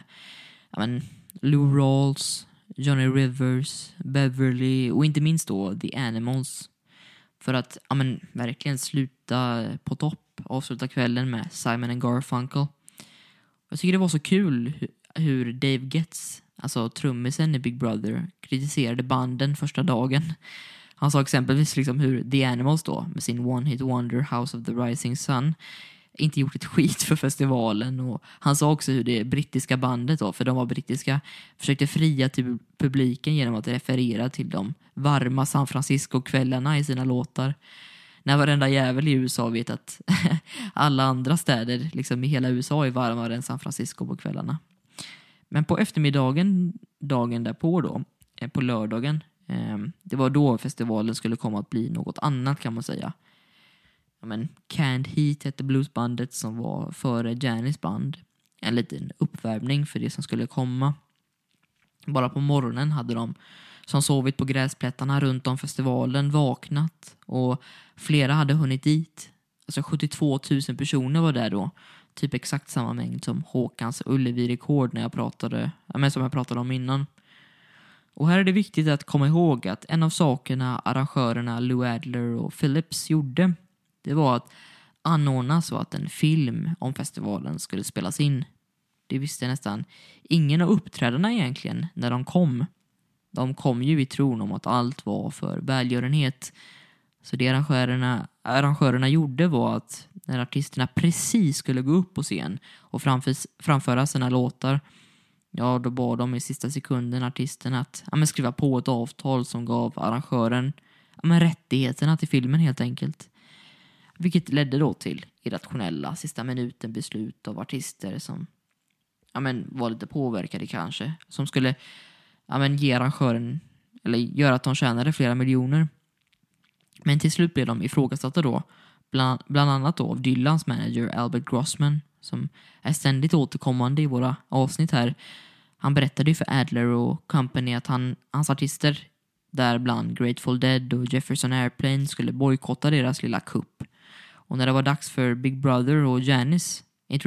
Lou Rawls, Johnny Rivers, Beverly och inte minst då The Animals. För att verkligen sluta på topp, avsluta kvällen med Simon and Garfunkel. Jag tycker det var så kul hur Dave Getz, alltså trummisen i Big Brother, kritiserade banden första dagen. Han sa exempelvis liksom hur The Animals då, med sin One Hit Wonder House of the Rising Sun, inte gjort ett skit för festivalen. Och han sa också hur det brittiska bandet då, för de var brittiska, försökte fria till publiken genom att referera till de varma San Francisco-kvällarna i sina låtar. När varenda jävel i USA vet att alla andra städer liksom i hela USA är varmare än San Francisco på kvällarna. Men på eftermiddagen, dagen därpå då, på lördagen, det var då festivalen skulle komma att bli något annat kan man säga. Canned Heat hette bluesbandet som var före Janis band. En liten uppvärmning för det som skulle komma. Bara på morgonen hade de som sovit på gräsplättarna runt om festivalen vaknat. Och flera hade hunnit dit. Alltså 72 000 personer var där då. Typ exakt samma mängd som Håkans Ullevi-rekord som jag pratade om innan. Och här är det viktigt att komma ihåg att en av sakerna arrangörerna Lou Adler och Philips gjorde, det var att anordna så att en film om festivalen skulle spelas in. Det visste nästan ingen av uppträdarna egentligen när de kom. De kom ju i tron om att allt var för välgörenhet. Så det arrangörerna gjorde var att när artisterna precis skulle gå upp på scen och framföra sina låtar, ja, då bad de i sista sekunden artisterna att skriva på ett avtal som gav arrangören rättigheterna till filmen helt enkelt. Vilket ledde då till irrationella sista minuten beslut av artister som var lite påverkade kanske. Som skulle ge arrangören, eller göra att de tjänade flera miljoner. Men till slut blev de ifrågasatta då. Bland annat då av Dylans manager Albert Grossman, som är ständigt återkommande i våra avsnitt här. Han berättade ju för Adler och Company att hans artister, däribland Grateful Dead och Jefferson Airplane, skulle bojkotta deras lilla kupp. Och när det var dags för Big Brother och Janis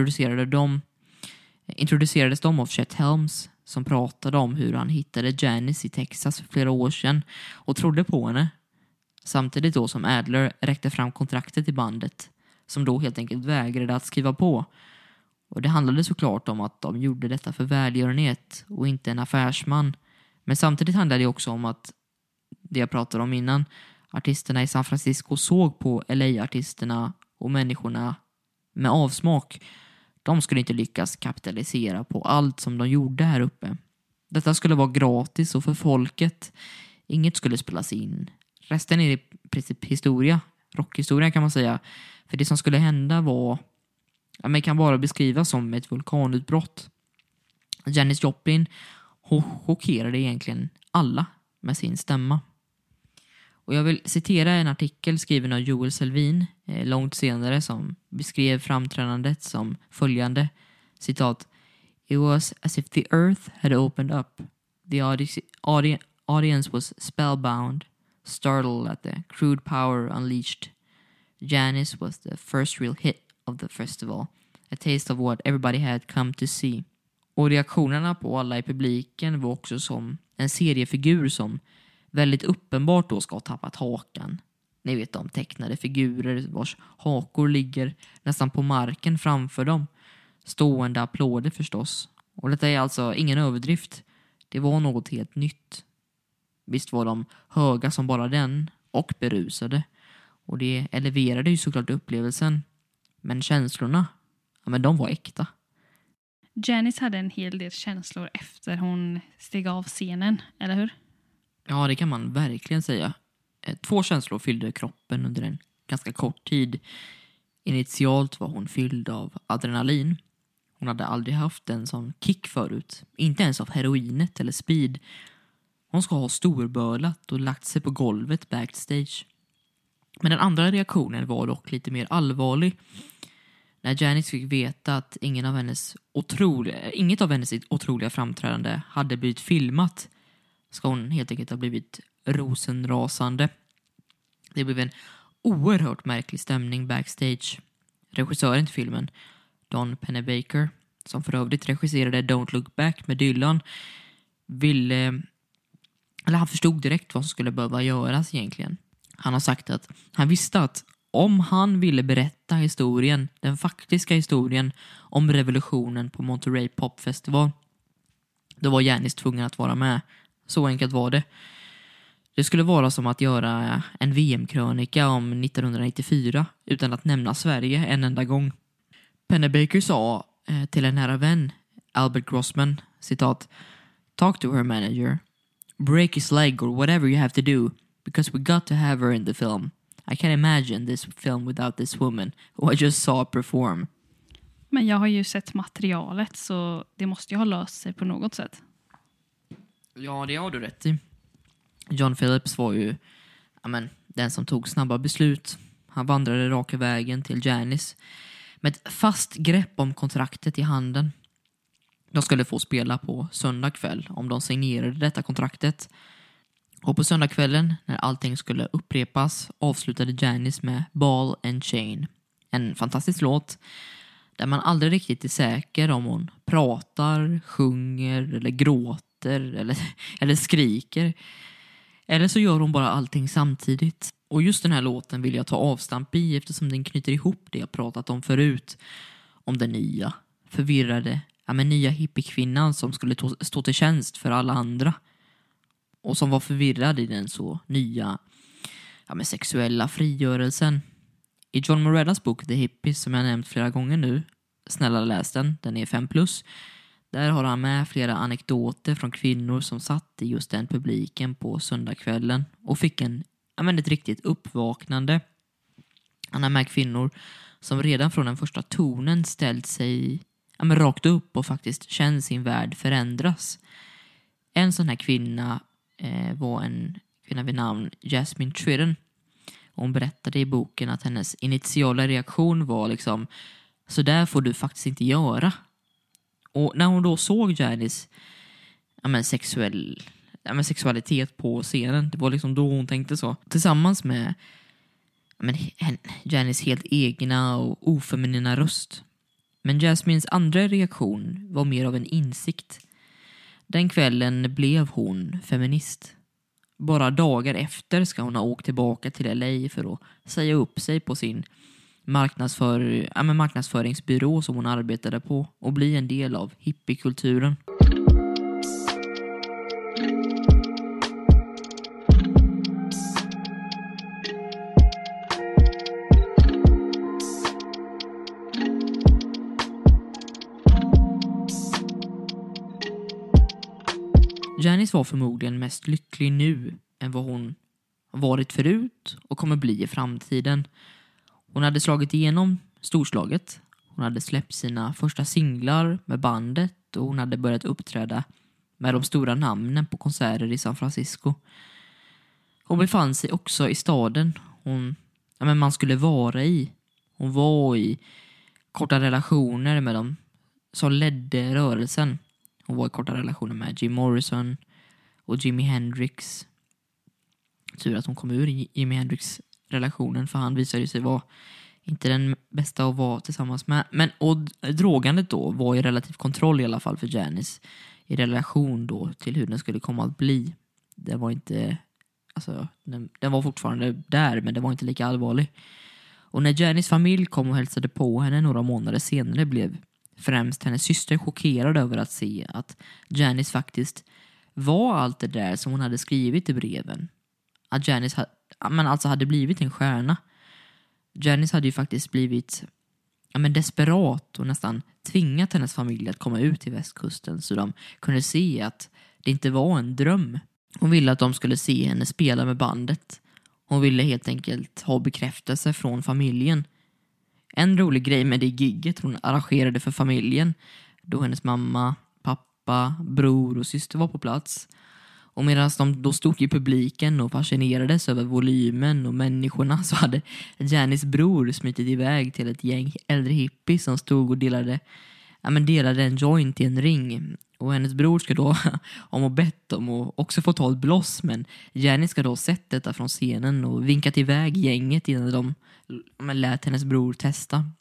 introducerades de av Chet Helms, som pratade om hur han hittade Janis i Texas för flera år sedan och trodde på henne. Samtidigt då som Adler räckte fram kontraktet i bandet, som då helt enkelt vägrade att skriva på. Och det handlade såklart om att de gjorde detta för välgörenhet och inte en affärsman. Men samtidigt handlade det också om att, det jag pratade om innan, artisterna i San Francisco såg på LA-artisterna och människorna med avsmak. De skulle inte lyckas kapitalisera på allt som de gjorde här uppe. Detta skulle vara gratis och för folket. Inget skulle spelas in. Resten är i princip historia, rockhistoria kan man säga. För det som skulle hända var, man kan bara beskriva som ett vulkanutbrott. Janis Joplin chockerade egentligen alla med sin stämma. Och jag vill citera en artikel skriven av Joel Selvin långt senare, som beskrev framträdandet som följande, citat: "It was as if the earth had opened up. The audience was spellbound, startled at the crude power unleashed. Janis was the first real hit of the festival, a taste of what everybody had come to see." Och reaktionerna på alla i publiken var också som en seriefigur som väldigt uppenbart då ska ha tappat hakan. Ni vet, de tecknade figurer vars hakor ligger nästan på marken framför dem. Stående applåder förstås. Och detta är alltså ingen överdrift. Det var något helt nytt. Visst var de höga som bara den och berusade. Och det eleverade ju såklart upplevelsen. Men känslorna, men de var äkta. Janice hade en hel del känslor efter hon steg av scenen, eller hur? Ja, det kan man verkligen säga. 2 känslor fyllde kroppen under en ganska kort tid. Initialt var hon fylld av adrenalin. Hon hade aldrig haft en sån kick förut. Inte ens av heroinet eller speed. Hon ska ha storbölat och lagt sig på golvet backstage. Men den andra reaktionen var dock lite mer allvarlig. När Janice fick veta att inget av hennes otroliga framträdande hade blivit filmat, ska hon helt enkelt ha blivit rosenrasande. Det blev en oerhört märklig stämning backstage. Regissören till filmen, Don Pennebaker, som för övrigt regisserade Don't Look Back med Dylan, han förstod direkt vad som skulle behöva göras egentligen. Han har sagt att han visste att om han ville berätta historien, den faktiska historien om revolutionen på Monterey Pop Festival, då var Janice tvungen att vara med. Så enkelt var det. Det skulle vara som att göra en VM-krönika om 1994 utan att nämna Sverige en enda gång. Pennebaker sa till en nära vän, Albert Grossman, citat, "Talk to her manager. Break his leg or whatever you have to do, because we got to have her in the film. I can't imagine this film without this woman who I just saw perform." Men jag har ju sett materialet, så det måste ju ha löst sig på något sätt. Ja, det har du rätt i. John Phillips var ju den som tog snabba beslut. Han vandrade raka vägen till Janice med ett fast grepp om kontraktet i handen. De skulle få spela på söndag kväll om de signerade detta kontraktet. Och på söndagskvällen, när allting skulle upprepas, avslutade Janice med Ball and Chain. En fantastisk låt där man aldrig riktigt är säker om hon pratar, sjunger eller gråter eller skriker. Eller så gör hon bara allting samtidigt. Och just den här låten vill jag ta avstamp i eftersom den knyter ihop det jag pratat om förut. Om den nya, förvirrade, nya hippiekvinnan som skulle stå till tjänst för alla andra. Och som var förvirrad i den så nya sexuella frigörelsen. I John Morellas bok The Hippies, som jag nämnt flera gånger nu, snälla läs den är 5+. Där har han med flera anekdoter från kvinnor som satt i just den publiken på söndagskvällen och fick ett riktigt uppvaknande. Han har med kvinnor som redan från den första tonen ställt sig rakt upp och faktiskt känner sin värld förändras. En sån här kvinna var en kvinna vid namn Jasmine Tridden. Hon berättade i boken att hennes initiala reaktion var liksom, så där får du faktiskt inte göra. Och när hon då såg Janice sexualitet på scenen, det var liksom då hon tänkte så. Tillsammans med Janice helt egna och ofeminina röst. Men Jasmines andra reaktion var mer av en insikt. Den kvällen blev hon feminist. Bara dagar efter ska hon ha åkt tillbaka till LA för att säga upp sig på sin marknadsföringsbyrå som hon arbetade på och bli en del av hippiekulturen. Janice var förmodligen mest lycklig nu än vad hon varit förut och kommer bli i framtiden. Hon hade slagit igenom storslaget. Hon hade släppt sina första singlar med bandet och hon hade börjat uppträda med de stora namnen på konserter i San Francisco. Hon befann sig också i staden man skulle vara i. Hon var i korta relationer med dem som ledde rörelsen. Hon var i korta relationer med Jim Morrison och Jimi Hendrix. Tur att hon kom ur Jimi Hendrix-relationen, för han visade sig vara inte den bästa att vara tillsammans med. Och drogandet då var i relativ kontroll i alla fall för Janice i relation då till hur den skulle komma att bli. Det var inte, den var fortfarande där, men det var inte lika allvarlig. Och när Janice familj kom och hälsade på henne några månader senare blev främst hennes syster chockerad över att se att Janice faktiskt var allt det där som hon hade skrivit i breven. Att Janice hade blivit en stjärna. Janice hade ju faktiskt blivit desperat och nästan tvingat hennes familj att komma ut till västkusten så de kunde se att det inte var en dröm. Hon ville att de skulle se henne spela med bandet. Hon ville helt enkelt ha bekräftelse från familjen. En rolig grej med det gigget hon arrangerade för familjen, då hennes mamma, pappa, bror och syster var på plats. Och medan de då stod i publiken och fascinerades över volymen och människorna, så hade Janis bror smitit iväg till ett gäng äldre hippies som stod och delade en joint i en ring. Och hennes bror ska då ha bett om och också få ta ett bloss, men Janis ska då ha sett detta från scenen och vinkat iväg gänget innan de lät hennes bror testa.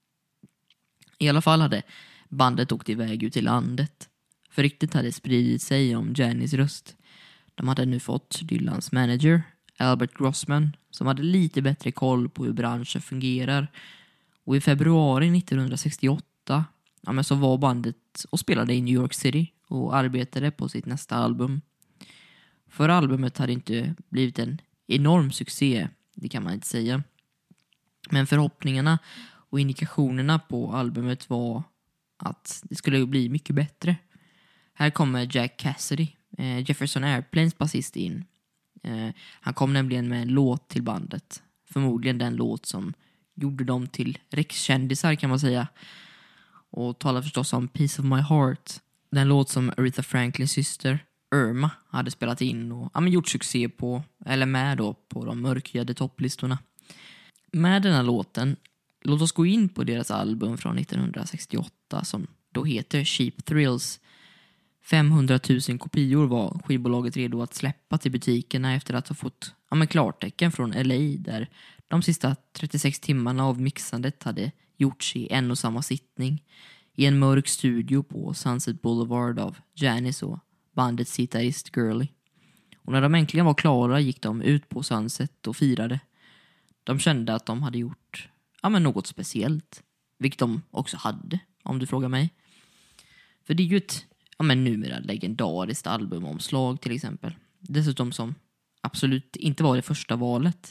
I alla fall hade bandet åkt iväg ut i landet. För riktigt hade spridit sig om Janis röst. De hade nu fått Dylans manager, Albert Grossman, som hade lite bättre koll på hur branschen fungerar. Och i februari 1968 så var bandet och spelade i New York City och arbetade på sitt nästa album. Förra albumet hade inte blivit en enorm succé, det kan man inte säga. Men förhoppningarna och indikationerna på albumet var att det skulle bli mycket bättre. Här kommer Jack Cassidy, Jefferson Airplanes basist in. Han kom nämligen med en låt till bandet. Förmodligen den låt som gjorde dem till rikskändisar, kan man säga. Och talar förstås om Piece of My Heart. Den låt som Aretha Franklins syster Irma hade spelat in och gjort succé på, eller med då, på de mörkhyade topplistorna. Med den här låten, låt oss gå in på deras album från 1968 som då heter Cheap Thrills. 500 000 kopior var skivbolaget redo att släppa till butikerna efter att ha fått klartecken från LA, där de sista 36 timmarna av mixandet hade gjorts i en och samma sittning i en mörk studio på Sunset Boulevard av Janis och bandets gitarrist Girly. Och när de äntligen var klara gick de ut på Sunset och firade. De kände att de hade gjort något speciellt, vilket de också hade, om du frågar mig. För det är ju ett numera legendariskt albumomslag till exempel. Dessutom som absolut inte var det första valet.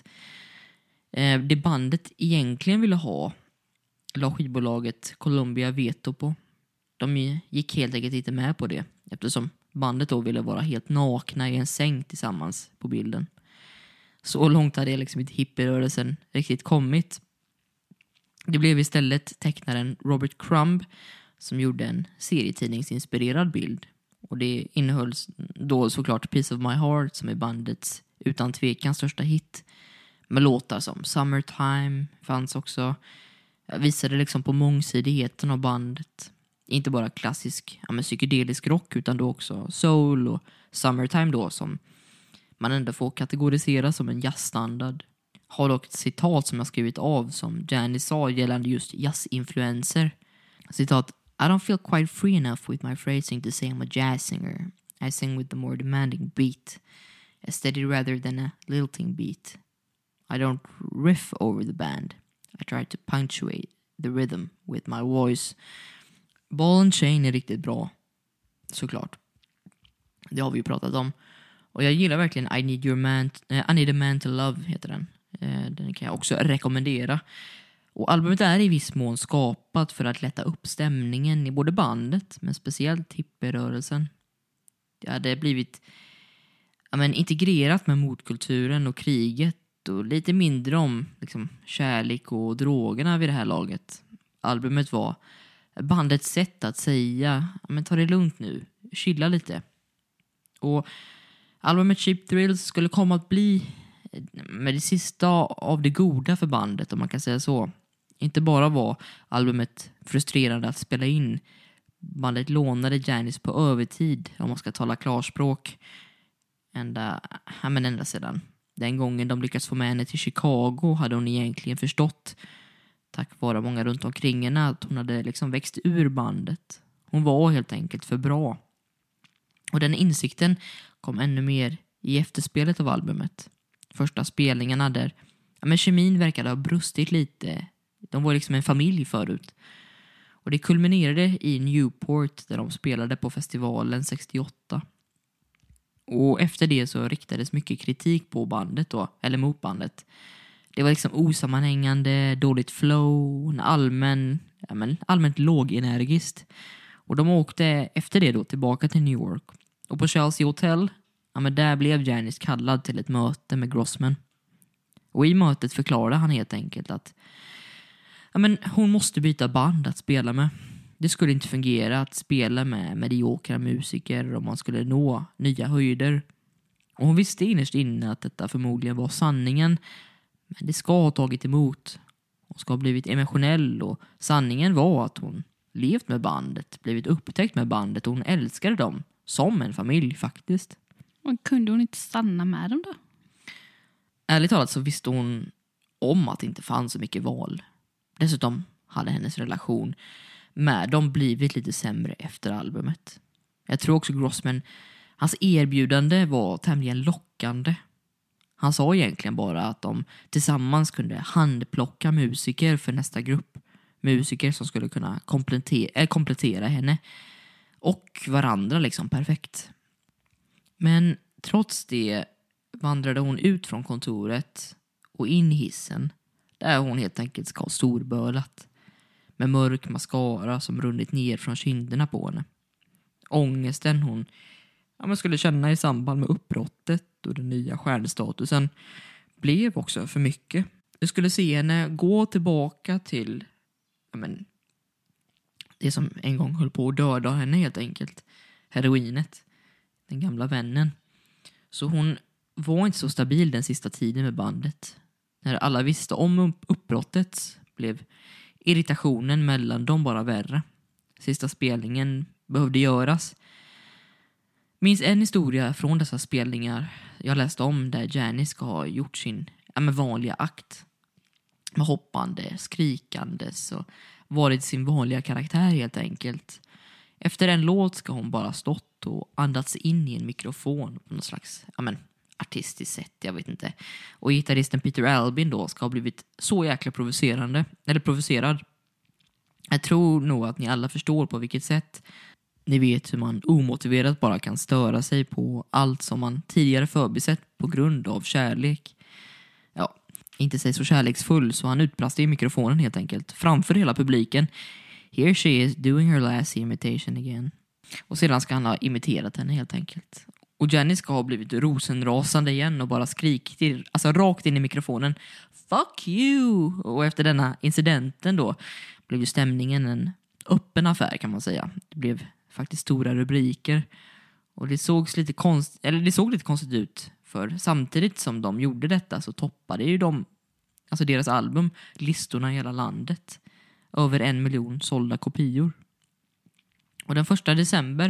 Det bandet egentligen ville ha la skivbolaget Columbia veto på. De gick helt enkelt inte med på det, eftersom bandet då ville vara helt nakna i en säng tillsammans på bilden. Så långt hade inte hippierörelsen riktigt kommit. Det blev istället tecknaren Robert Crumb som gjorde en serietidningsinspirerad bild. Och det innehöll då såklart Piece of My Heart, som är bandets utan tvekan största hit. Med låtar som Summertime fanns också. Jag visade på mångsidigheten av bandet. Inte bara klassisk psykedelisk rock, utan då också soul och Summertime då, som man ändå får kategorisera som en jazzstandard. Har dock ett citat som jag skrivit av som Janis sa gällande just jazzinfluenser. Citat: I don't feel quite free enough with my phrasing to say I'm a jazz singer. I sing with the more demanding beat, a steady rather than a lilting beat. I don't riff over the band. I try to punctuate the rhythm with my voice. Ball and Chain är riktigt bra, såklart. Det har vi ju pratat om. Och jag gillar verkligen I Need a Man to Love heter den. Den kan jag också rekommendera. Och albumet är i viss mån skapat för att lätta upp stämningen i både bandet, men speciellt hippierörelsen. Det hade blivit integrerat med motkulturen och kriget och lite mindre om kärlek och drogerna vid det här laget. Albumet var bandets sätt att säga, ta det lugnt nu, chilla lite. Och albumet Cheap Thrills skulle komma att bli med det sista av det goda för bandet, om man kan säga så. Inte bara var albumet frustrerande att spela in. Bandet lånade Janis på övertid, om man ska tala klarspråk. Ända sedan den gången de lyckats få med henne till Chicago hade hon egentligen förstått, tack vare många runt omkring henne, att hon hade växt ur bandet. Hon var helt enkelt för bra. Och den insikten kom ännu mer i efterspelet av albumet. Första spelningarna där kemin verkade ha brustit lite. De var en familj förut. Och det kulminerade i Newport där de spelade på festivalen 68. Och efter det så riktades mycket kritik på bandet då, eller mot bandet. Det var liksom osammanhängande, dåligt flow, allmänt lågenergiskt. Och de åkte efter det då tillbaka till New York. Och på Chelsea Hotel, där blev Janis kallad till ett möte med Grossman. Och i mötet förklarade han helt enkelt att hon måste byta band att spela med. Det skulle inte fungera att spela med mediokra musiker om man skulle nå nya höjder. Och hon visste innerst inne att detta förmodligen var sanningen. Men det ska ha tagit emot. Hon ska ha blivit emotionell, och sanningen var att hon levt med bandet, blivit upptäckt med bandet, och hon älskade dem som en familj faktiskt. Och kunde hon inte stanna med dem då? Ärligt talat så visste hon om att det inte fanns så mycket val. Dessutom hade hennes relation med dem blivit lite sämre efter albumet. Jag tror också Grossman, hans erbjudande var tämligen lockande. Han sa egentligen bara att de tillsammans kunde handplocka musiker för nästa grupp. Musiker som skulle kunna komplettera henne och varandra liksom perfekt. Men trots det vandrade hon ut från kontoret och in i hissen, där hon helt enkelt ska ha storbölat, med mörk mascara som runnit ner från kinderna på henne. Ångesten hon skulle känna i samband med uppbrottet och den nya stjärnstatusen blev också för mycket. Det skulle se henne gå tillbaka till det som en gång höll på att döda henne helt enkelt. Heroinet. Den gamla vännen. Så hon var inte så stabil den sista tiden med bandet. När alla visste om uppbrottet blev irritationen mellan dem bara värre. Sista spelningen behövde göras. Minns en historia från dessa spelningar jag läste om, där Janis ska ha gjort sin vanliga akt. Med hoppande, skrikandes och varit sin vanliga karaktär helt enkelt. Efter en låt ska hon bara stått och andats in i en mikrofon på något slags artistiskt sätt, jag vet inte. Och gitarristen Peter Albin då ska ha blivit så jäkla provocerad. Jag tror nog att ni alla förstår på vilket sätt. Ni vet hur man omotiverat bara kan störa sig på allt som man tidigare förbisett på grund av kärlek. Ja, inte sig så kärleksfull, så han utbrast i mikrofonen helt enkelt framför hela publiken. Here she is doing her last imitation again. Och sedan ska han ha imiterat henne helt enkelt. Och Jenny ska ha blivit rosenrasande igen och bara skrikit rakt in i mikrofonen. Fuck you! Och efter denna incidenten då blev ju stämningen en öppen affär, kan man säga. Det blev faktiskt stora rubriker. Och det såg lite konstigt ut. För samtidigt som de gjorde detta så toppade ju deras album listorna i hela landet. Över 1 miljon sålda kopior. Och den 1 december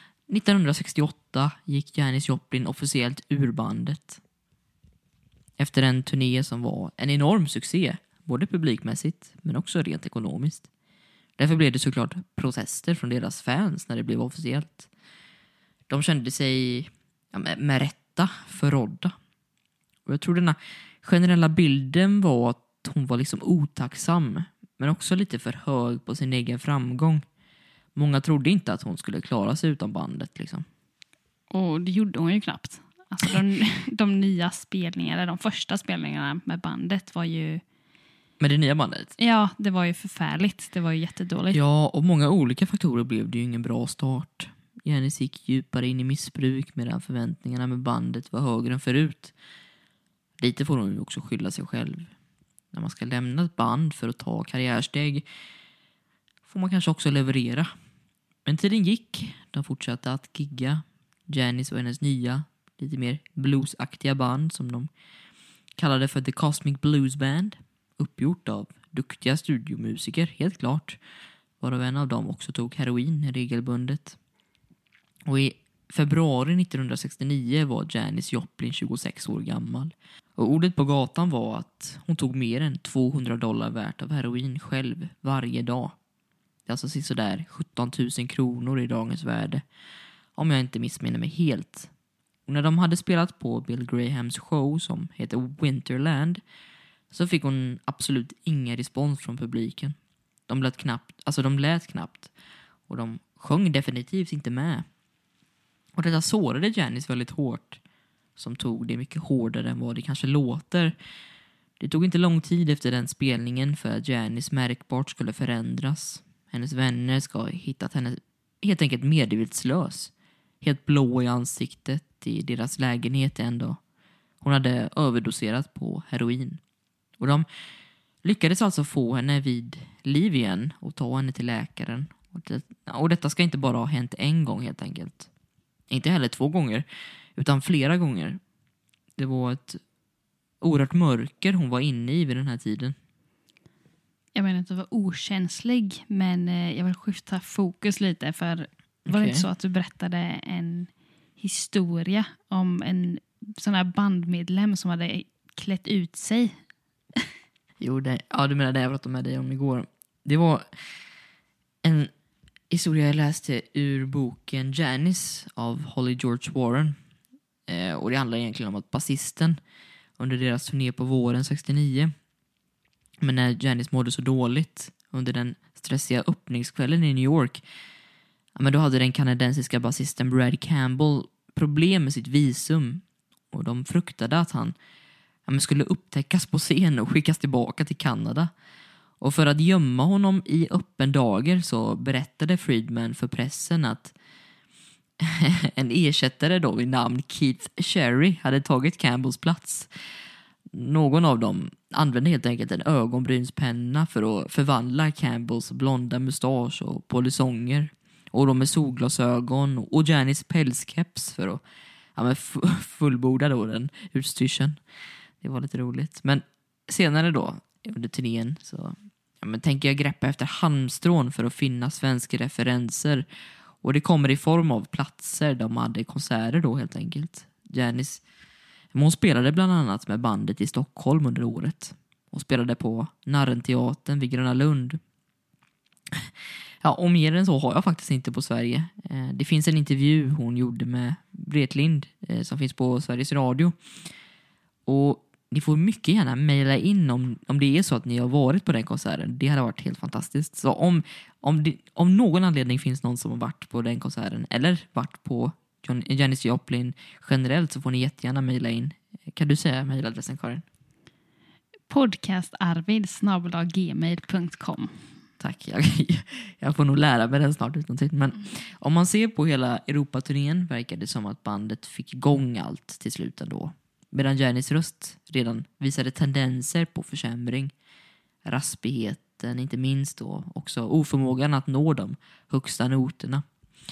1968 gick Janis Joplin officiellt ur bandet. Efter en turné som var en enorm succé, både publikmässigt men också rent ekonomiskt. Därför blev det såklart protester från deras fans när det blev officiellt. De kände sig med rätta förrådda. Och jag tror denna generella bilden var att hon var liksom otacksam, men också lite för hög på sin egen framgång. Många trodde inte att hon skulle klara sig utan bandet liksom. Och det gjorde hon ju knappt. Alltså de nya spelningarna, de första spelningarna med bandet var ju... Med det nya bandet? Ja, det var ju förfärligt. Det var ju jättedåligt. Ja, och många olika faktorer blev det ju ingen bra start. Janis gick djupare in i missbruk medan förväntningarna med bandet var högre än förut. Lite får hon ju också skylla sig själv. När man ska lämna ett band för att ta karriärsteg får man kanske också leverera. Men tiden gick. De fortsatte att gigga. Janis och hennes nya, lite mer bluesaktiga band som de kallade för The Cosmic Blues Band. Uppgjort av duktiga studiomusiker, helt klart. Varav en av dem också tog heroin regelbundet. Och i februari 1969 var Janis Joplin 26 år gammal. Och ordet på gatan var att hon tog mer än $200 värt av heroin själv varje dag. Det är alltså sådär 17 000 kronor i dagens värde. Om jag inte missminner mig helt. Och när de hade spelat på Bill Grahams show som heter Winterland så fick hon absolut ingen respons från publiken. De lät knappt. Och de sjöng definitivt inte med. Och detta sårade Janis väldigt hårt. Som tog det mycket hårdare än vad det kanske låter. Det tog inte lång tid efter den spelningen för att Janis märkbart skulle förändras. Hennes vänner ska ha hittat henne helt enkelt medvetslös. Helt blå i ansiktet i deras lägenhet ändå. Hon hade överdoserat på heroin. Och de lyckades alltså få henne vid liv igen och ta henne till läkaren. Och detta ska inte bara ha hänt en gång helt enkelt. Inte heller 2 gånger, utan flera gånger. Det var ett oerhört mörker hon var inne i vid den här tiden. Jag menar inte att vara okänslig, men jag vill skifta fokus lite. För var det inte så att du berättade en historia om en sån här bandmedlem som hade klätt ut sig? Jo, du menar det jag pratade med dig om igår. Det var en historia jag läste ur boken Janis av Holly George Warren. Och det handlar egentligen om att basisten under deras turné på våren 69, men när Janis mådde så dåligt under den stressiga öppningskvällen i New York, men då hade den kanadensiska basisten Brad Campbell problem med sitt visum, och de fruktade att han skulle upptäckas på scen och skickas tillbaka till Kanada. Och för att gömma honom i öppen dager så berättade Friedman för pressen att en ersättare då vid namn Keith Cherry hade tagit Campbells plats. Någon av dem använde helt enkelt en ögonbrynspenna för att förvandla Campbells blonda mustasch och polisonger, och de med solglasögon och Janis pälskeps för att fullborda då den utstyrseln. Det var lite roligt. Men senare då under turnén så tänker jag greppa efter halmstrån för att finna svenska referenser. Och det kommer i form av platser de hade konserter då helt enkelt. Janis, hon spelade bland annat med bandet i Stockholm under året. Och spelade på Narrenteatern vid Gröna Lund. Ja, och mer än så har jag faktiskt inte på Sverige. Det finns en intervju hon gjorde med Wretlind som finns på Sveriges Radio. Och ni får mycket gärna mejla in om det är så att ni har varit på den konserten. Det hade varit helt fantastiskt. Så om någon anledning finns någon som har varit på den konserten eller varit på Janis Joplin generellt, så får ni jättegärna mejla in. Kan du säga mejladressen, Karin? podcastarvid@gmail.com. Tack, jag får nog lära mig den snart utan tid. Men om man ser på hela Europaturnén verkar det som att bandet fick igång allt till slut ändå. Medan Janis röst redan visade tendenser på försämring. Raspigheten inte minst då. Också oförmågan att nå de högsta noterna.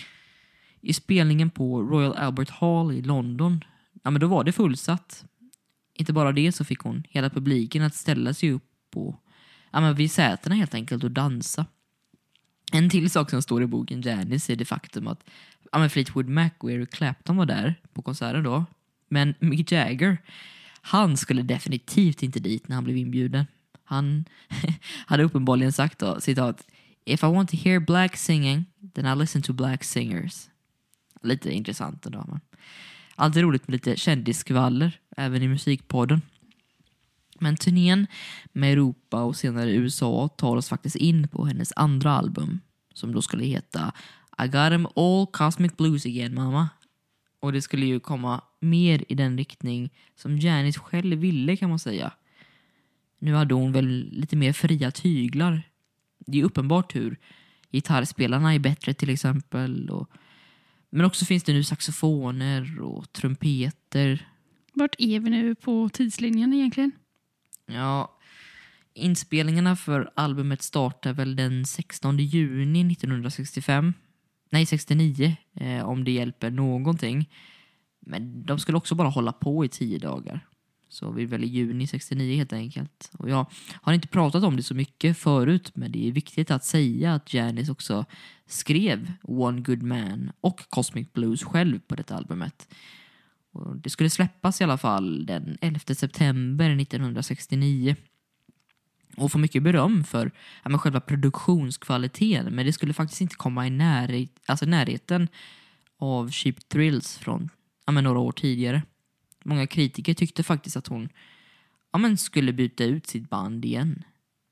I spelningen på Royal Albert Hall i London, men då var det fullsatt. Inte bara det, så fick hon hela publiken att ställa sig upp på vid sätena helt enkelt och dansa. En till sak som står i boken Janis är det faktum att Fleetwood Mac och Eric Clapton var där på konserten då. Men Mick Jagger, han skulle definitivt inte dit när han blev inbjuden. Han hade uppenbarligen sagt då, citat: "If I want to hear black singing, then I listen to black singers." Lite intressant ändå. Men alltid roligt med lite kändisskvaller, även i musikpodden. Men turnén med Europa och senare USA tar oss faktiskt in på hennes andra album, som då skulle heta I Got 'Em All Cosmic Blues Again, Mama. Och det skulle ju komma mer i den riktning som Janis själv ville, kan man säga. Nu hade hon väl lite mer fria tyglar. Det är uppenbart hur gitarrspelarna är bättre till exempel. Men också finns det nu saxofoner och trumpeter. Vart är vi nu på tidslinjen egentligen? Ja, inspelningarna för albumet startar väl den 16 juni 1965. Nej, 69, om det hjälper någonting. Men de skulle också bara hålla på i 10 dagar. Så vi väljer juni 69 helt enkelt. Och jag har inte pratat om det så mycket förut, men det är viktigt att säga att Janis också skrev One Good Man och Cosmic Blues själv på det albumet. Och det skulle släppas i alla fall den 11 september 1969. Och få mycket beröm för själva produktionskvaliteten. Men det skulle faktiskt inte komma i närheten av Cheap Thrills från några år tidigare. Många kritiker tyckte faktiskt att hon skulle byta ut sitt band igen.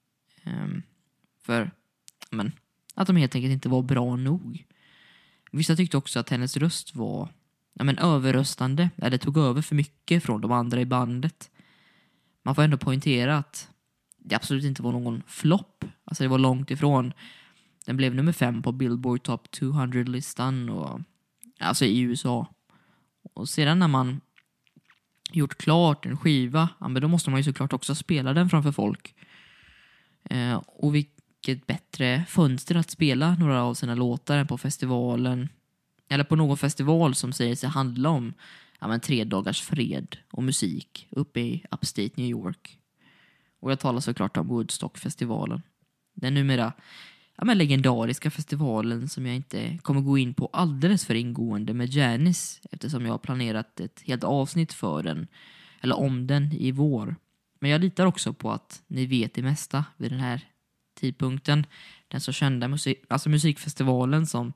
För att de helt enkelt inte var bra nog. Vissa tyckte också att hennes röst var överröstande. Eller tog över för mycket från de andra i bandet. man får ändå poängtera att det absolut inte var någon flopp. Alltså det var långt ifrån. Den blev nummer 5 på Billboard Top 200-listan och alltså i USA. Och sedan när man gjort klart en skiva, ja, men då måste man ju såklart också spela den framför folk. Och vilket bättre fönster att spela några av sina låtar än på festivalen. Eller på någon festival som säger sig handla om 3 dagars fred och musik uppe i Upstate New York. Och jag talar såklart om Woodstock-festivalen. Den numera legendariska festivalen som jag inte kommer gå in på alldeles för ingående med Janis, eftersom jag har planerat ett helt avsnitt för den, eller om den i vår. Men jag litar också på att ni vet det mesta vid den här tidpunkten. Den så kända musikfestivalen som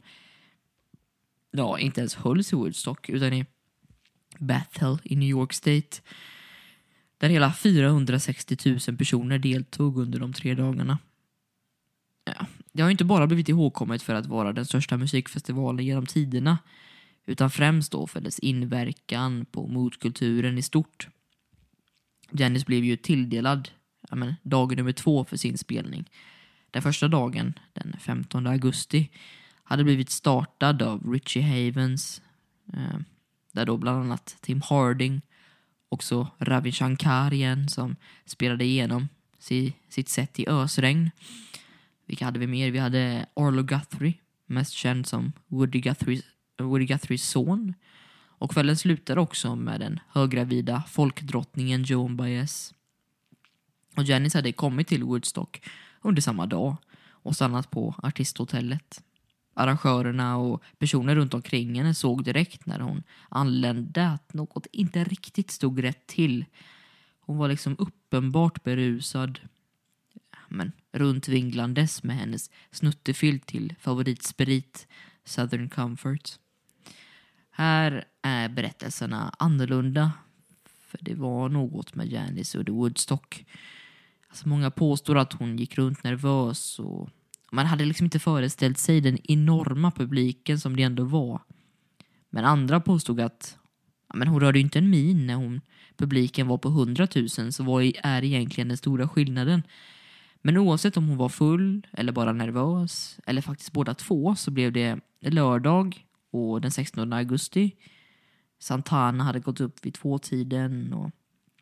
inte ens hölls i Woodstock utan i Bethel i New York State. Där hela 460 000 personer deltog under de 3 dagarna. Ja, det har inte bara blivit ihågkommet för att vara den största musikfestivalen genom tiderna, utan främst då för dess inverkan på motkulturen i stort. Janis blev ju tilldelad dagen nummer 2 för sin spelning. Den första dagen, den 15 augusti, hade blivit startad av Richie Havens, där då bland annat Tim Harding, också Ravi Shankar igen, som spelade igenom sitt set i ösregn. Vilka hade vi mer? Vi hade Arlo Guthrie, mest känd som Woody Guthries son. Och kvällen slutade också med den höggravida folkdrottningen Joan Baez. Och Janis hade kommit till Woodstock under samma dag och stannat på artisthotellet. Arrangörerna och personer runt omkring henne såg direkt när hon anlände att något inte riktigt stod rätt till. Hon var liksom uppenbart berusad, men runtvinglandes med hennes snuttefilt till favoritsprit Southern Comfort. Här är berättelserna annorlunda, för det var något med Janis och The Woodstock. Alltså många påstår att hon gick runt nervös och man hade liksom inte föreställt sig den enorma publiken som det ändå var. Men andra påstod att hon rörde inte en min när publiken var på 100 000, så vad är egentligen den stora skillnaden? Men oavsett om hon var full eller bara nervös eller faktiskt båda två, så blev det lördag och den 16 augusti. Santana hade gått upp vid 2-tiden och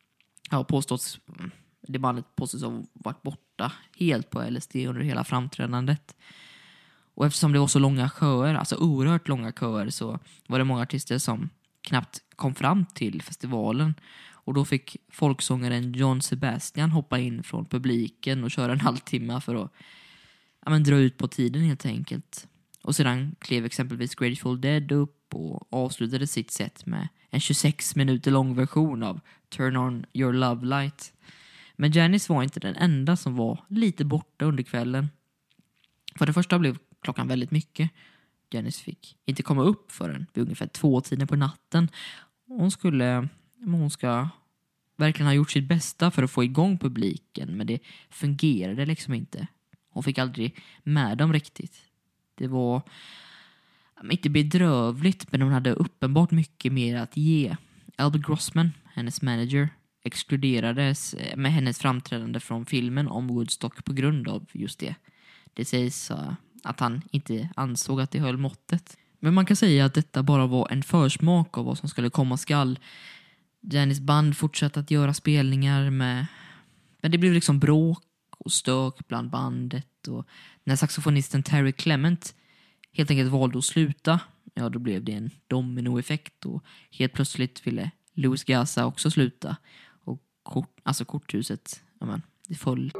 det bandet påstås ha varit borta helt på LSD under hela framträdandet. Och eftersom det var så långa köer, alltså oerhört långa köer, så var det många artister som knappt kom fram till festivalen. Och då fick folksångaren John Sebastian hoppa in från publiken och köra en halvtimme för att dra ut på tiden helt enkelt. Och sedan klev exempelvis Grateful Dead upp och avslutade sitt set med en 26 minuter lång version av Turn On Your Love Light. Men Janis var inte den enda som var lite borta under kvällen. För det första blev klockan väldigt mycket. Janis fick inte komma upp förrän vid ungefär 2-tiden på natten. Hon ska verkligen ha gjort sitt bästa för att få igång publiken, men det fungerade liksom inte. Hon fick aldrig med dem riktigt. Det var inte bedrövligt, men hon hade uppenbart mycket mer att ge. Albert Grossman, hennes manager, exkluderades med hennes framträdande från filmen om Woodstock på grund av just det. Det sägs att han inte ansåg att det höll måttet. Men man kan säga att detta bara var en försmak av vad som skulle komma skall. Janis band fortsatte att göra spelningar men det blev liksom bråk och stök bland bandet, och när saxofonisten Terry Clement helt enkelt valde att sluta, då blev det en dominoeffekt och helt plötsligt ville Louis Gaza också sluta och korthuset, det föll.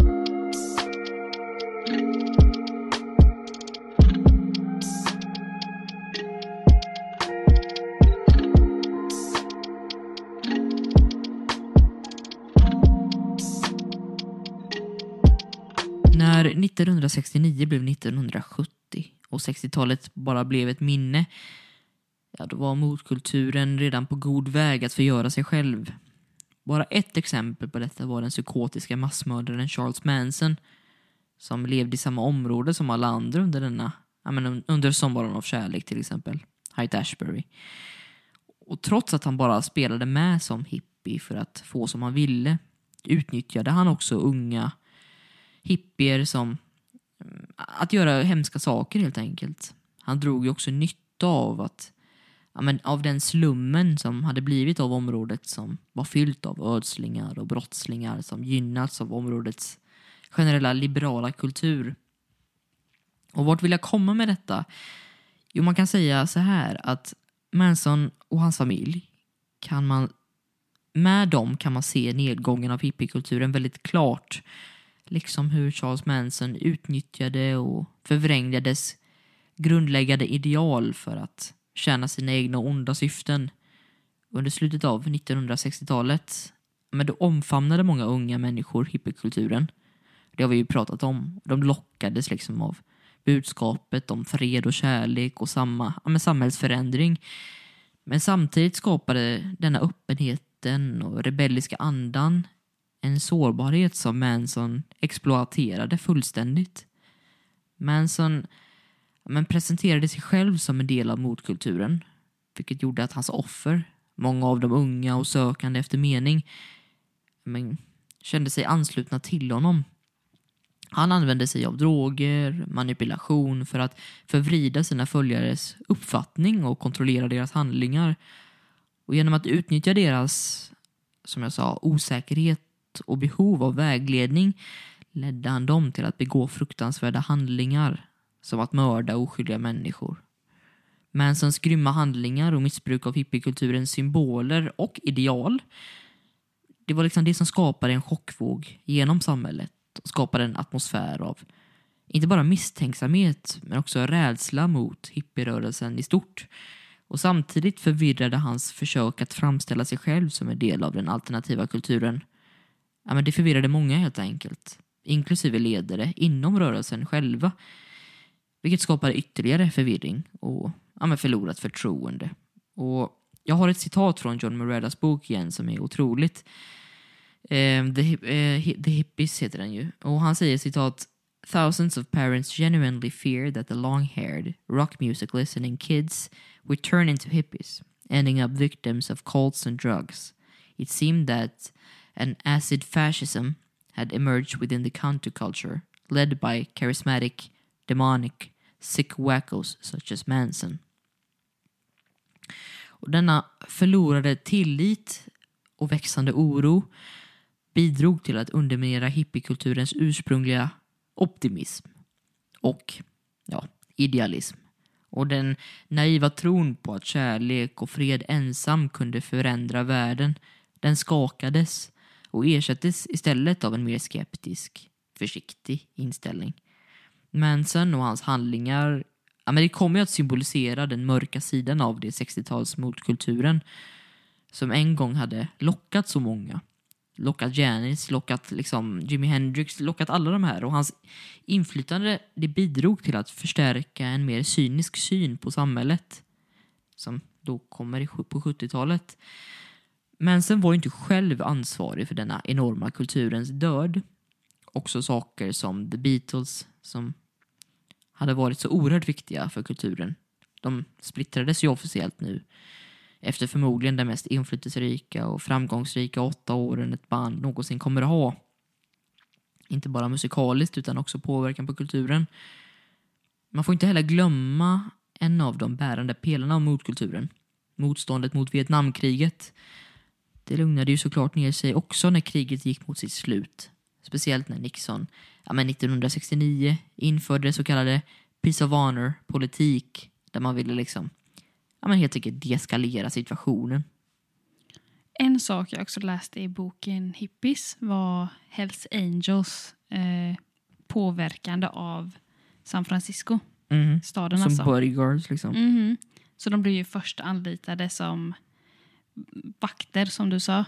När 1969 blev 1970 och 60-talet bara blev ett minne, då var motkulturen redan på god väg att förgöra sig själv. Bara ett exempel på detta var den psykotiska massmördaren Charles Manson, som levde i samma område som alla andra under sommaren av kärlek, till exempel Haight-Ashbury. Och trots att han bara spelade med som hippie för att få som han ville, utnyttjade han också unga hippier som att göra hemska saker helt enkelt. Han drog ju också nytta av av den slummen som hade blivit av området, som var fyllt av ödslingar och brottslingar som gynnats av områdets generella liberala kultur. Och vart vill jag komma med detta? Jo, man kan säga så här att Manson och hans familj med dem kan man se nedgången av hippiekulturen väldigt klart. Liksom hur Charles Manson utnyttjade och förvrängde dess grundläggande ideal för att tjäna sina egna onda syften. Under slutet av 1960-talet då omfamnade många unga människor hippiekulturen. Det har vi ju pratat om. De lockades liksom av budskapet om fred och kärlek och samhällsförändring. Men samtidigt skapade denna öppenheten och rebelliska andan en sårbarhet som Manson exploaterade fullständigt. Manson presenterade sig själv som en del av motkulturen, vilket gjorde att hans offer, många av dem unga och sökande efter mening, kände sig anslutna till honom. Han använde sig av droger, manipulation för att förvrida sina följares uppfattning och kontrollera deras handlingar. Och genom att utnyttja deras, som jag sa, osäkerhet och behov av vägledning ledde han dem till att begå fruktansvärda handlingar, som att mörda oskyldiga människor. Mansons grymma handlingar och missbruk av hippiekulturens symboler och ideal, det var liksom det som skapade en chockvåg genom samhället och skapade en atmosfär av inte bara misstänksamhet men också rädsla mot hippierörelsen i stort. Och samtidigt förvirrade hans försök att framställa sig själv som en del av den alternativa kulturen. Det förvirrade många helt enkelt, inklusive ledare inom rörelsen själva, vilket skapade ytterligare förvirring och förlorat förtroende. Och jag har ett citat från John Moredas bok igen som är otroligt. The Hippies heter den ju. Och han säger citat: "Thousands of parents genuinely fear that the long-haired, rock music listening kids would turn into hippies, ending up victims of cults and drugs. It seemed that an acid fascism had emerged within the counterculture, led by charismatic, demonic, sick wackos such as Manson." Och denna förlorade tillit och växande oro bidrog till att underminera hippiekulturens ursprungliga optimism och idealism. Och den naiva tron på att kärlek och fred ensam kunde förändra världen, den skakades och ersattes istället av en mer skeptisk, försiktig inställning. Manson och hans handlingar, det kommer ju att symbolisera den mörka sidan av det 60-tals motkulturen som en gång hade lockat så många. Lockat Janis, lockat Jimi Hendrix, lockat alla de här. Och hans inflytande, det bidrog till att förstärka en mer cynisk syn på samhället som då kommer på 70-talet. Men sen var ju inte själv ansvarig för denna enorma kulturens död. Också saker som The Beatles, som hade varit så oerhört viktiga för kulturen. De splittrades ju officiellt nu efter förmodligen den mest inflytelserika och framgångsrika 8 åren ett band någonsin kommer att ha. Inte bara musikaliskt utan också påverkan på kulturen. Man får inte heller glömma en av de bärande pelarna av motkulturen. Motståndet mot Vietnamkriget. Det lugnade ju såklart ner sig också när kriget gick mot sitt slut. Speciellt när Nixon 1969 införde det så kallade Peace of Honor-politik, där man ville helt enkelt deeskalera situationen. En sak jag också läste i boken Hippies var Hells Angels påverkande av San Francisco. Staden som alltså. bodyguards Så de blev ju först anlitade som vakter, som du sa.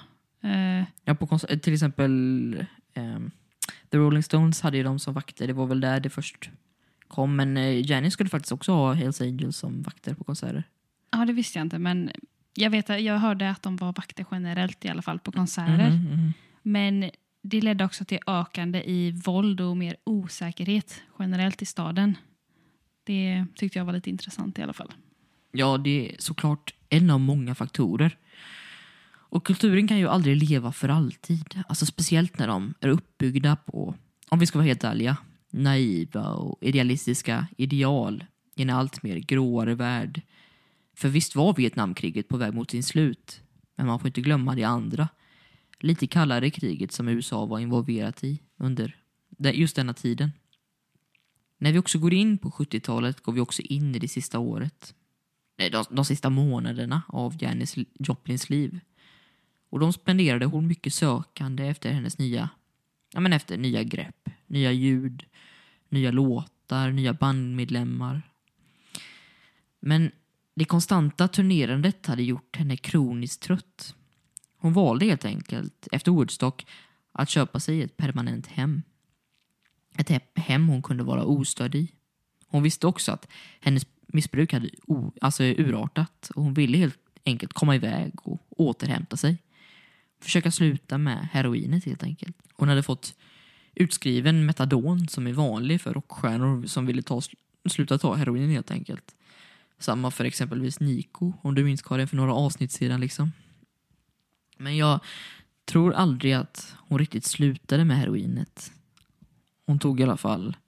Till exempel The Rolling Stones hade ju dem som vakter. Det var väl där det först kom. Men Janis skulle faktiskt också ha Hells Angels som vakter på konserter. Ja, det visste jag inte. Men jag hörde att de var vakter generellt i alla fall på konserter. Men det ledde också till ökande i våld och mer osäkerhet generellt i staden. Det tyckte jag var lite intressant i alla fall. Ja, det är såklart en av många faktorer. Och kulturen kan ju aldrig leva för alltid. Alltså speciellt när de är uppbyggda på, om vi ska vara helt ärliga, naiva och idealistiska ideal i en allt mer gråare värld. För visst var Vietnamkriget på väg mot sin slut, men man får inte glömma det andra, lite kallare kriget som USA var involverat i under just denna tiden. När vi också går in på 70-talet går vi också in i det sista året. De sista månaderna av Janis Joplins liv. Och de spenderade hon mycket sökande efter hennes efter nya grepp, nya ljud, nya låtar, nya bandmedlemmar. Men det konstanta turnerandet hade gjort henne kroniskt trött. Hon valde helt enkelt efter Woodstock att köpa sig ett permanent hem. Ett hem hon kunde vara ostörd i. Hon visste också att hennes missbruk hade urartat och hon ville helt enkelt komma iväg och återhämta sig. Försöka sluta med heroinet helt enkelt. Hon hade fått utskriven metadon som är vanlig för rockstjärnor som ville sluta ta heroin helt enkelt. Samma för exempelvis Nico, om du minns Karin för några avsnitt sedan liksom. Men jag tror aldrig att hon riktigt slutade med heroinet. Hon tog i alla fall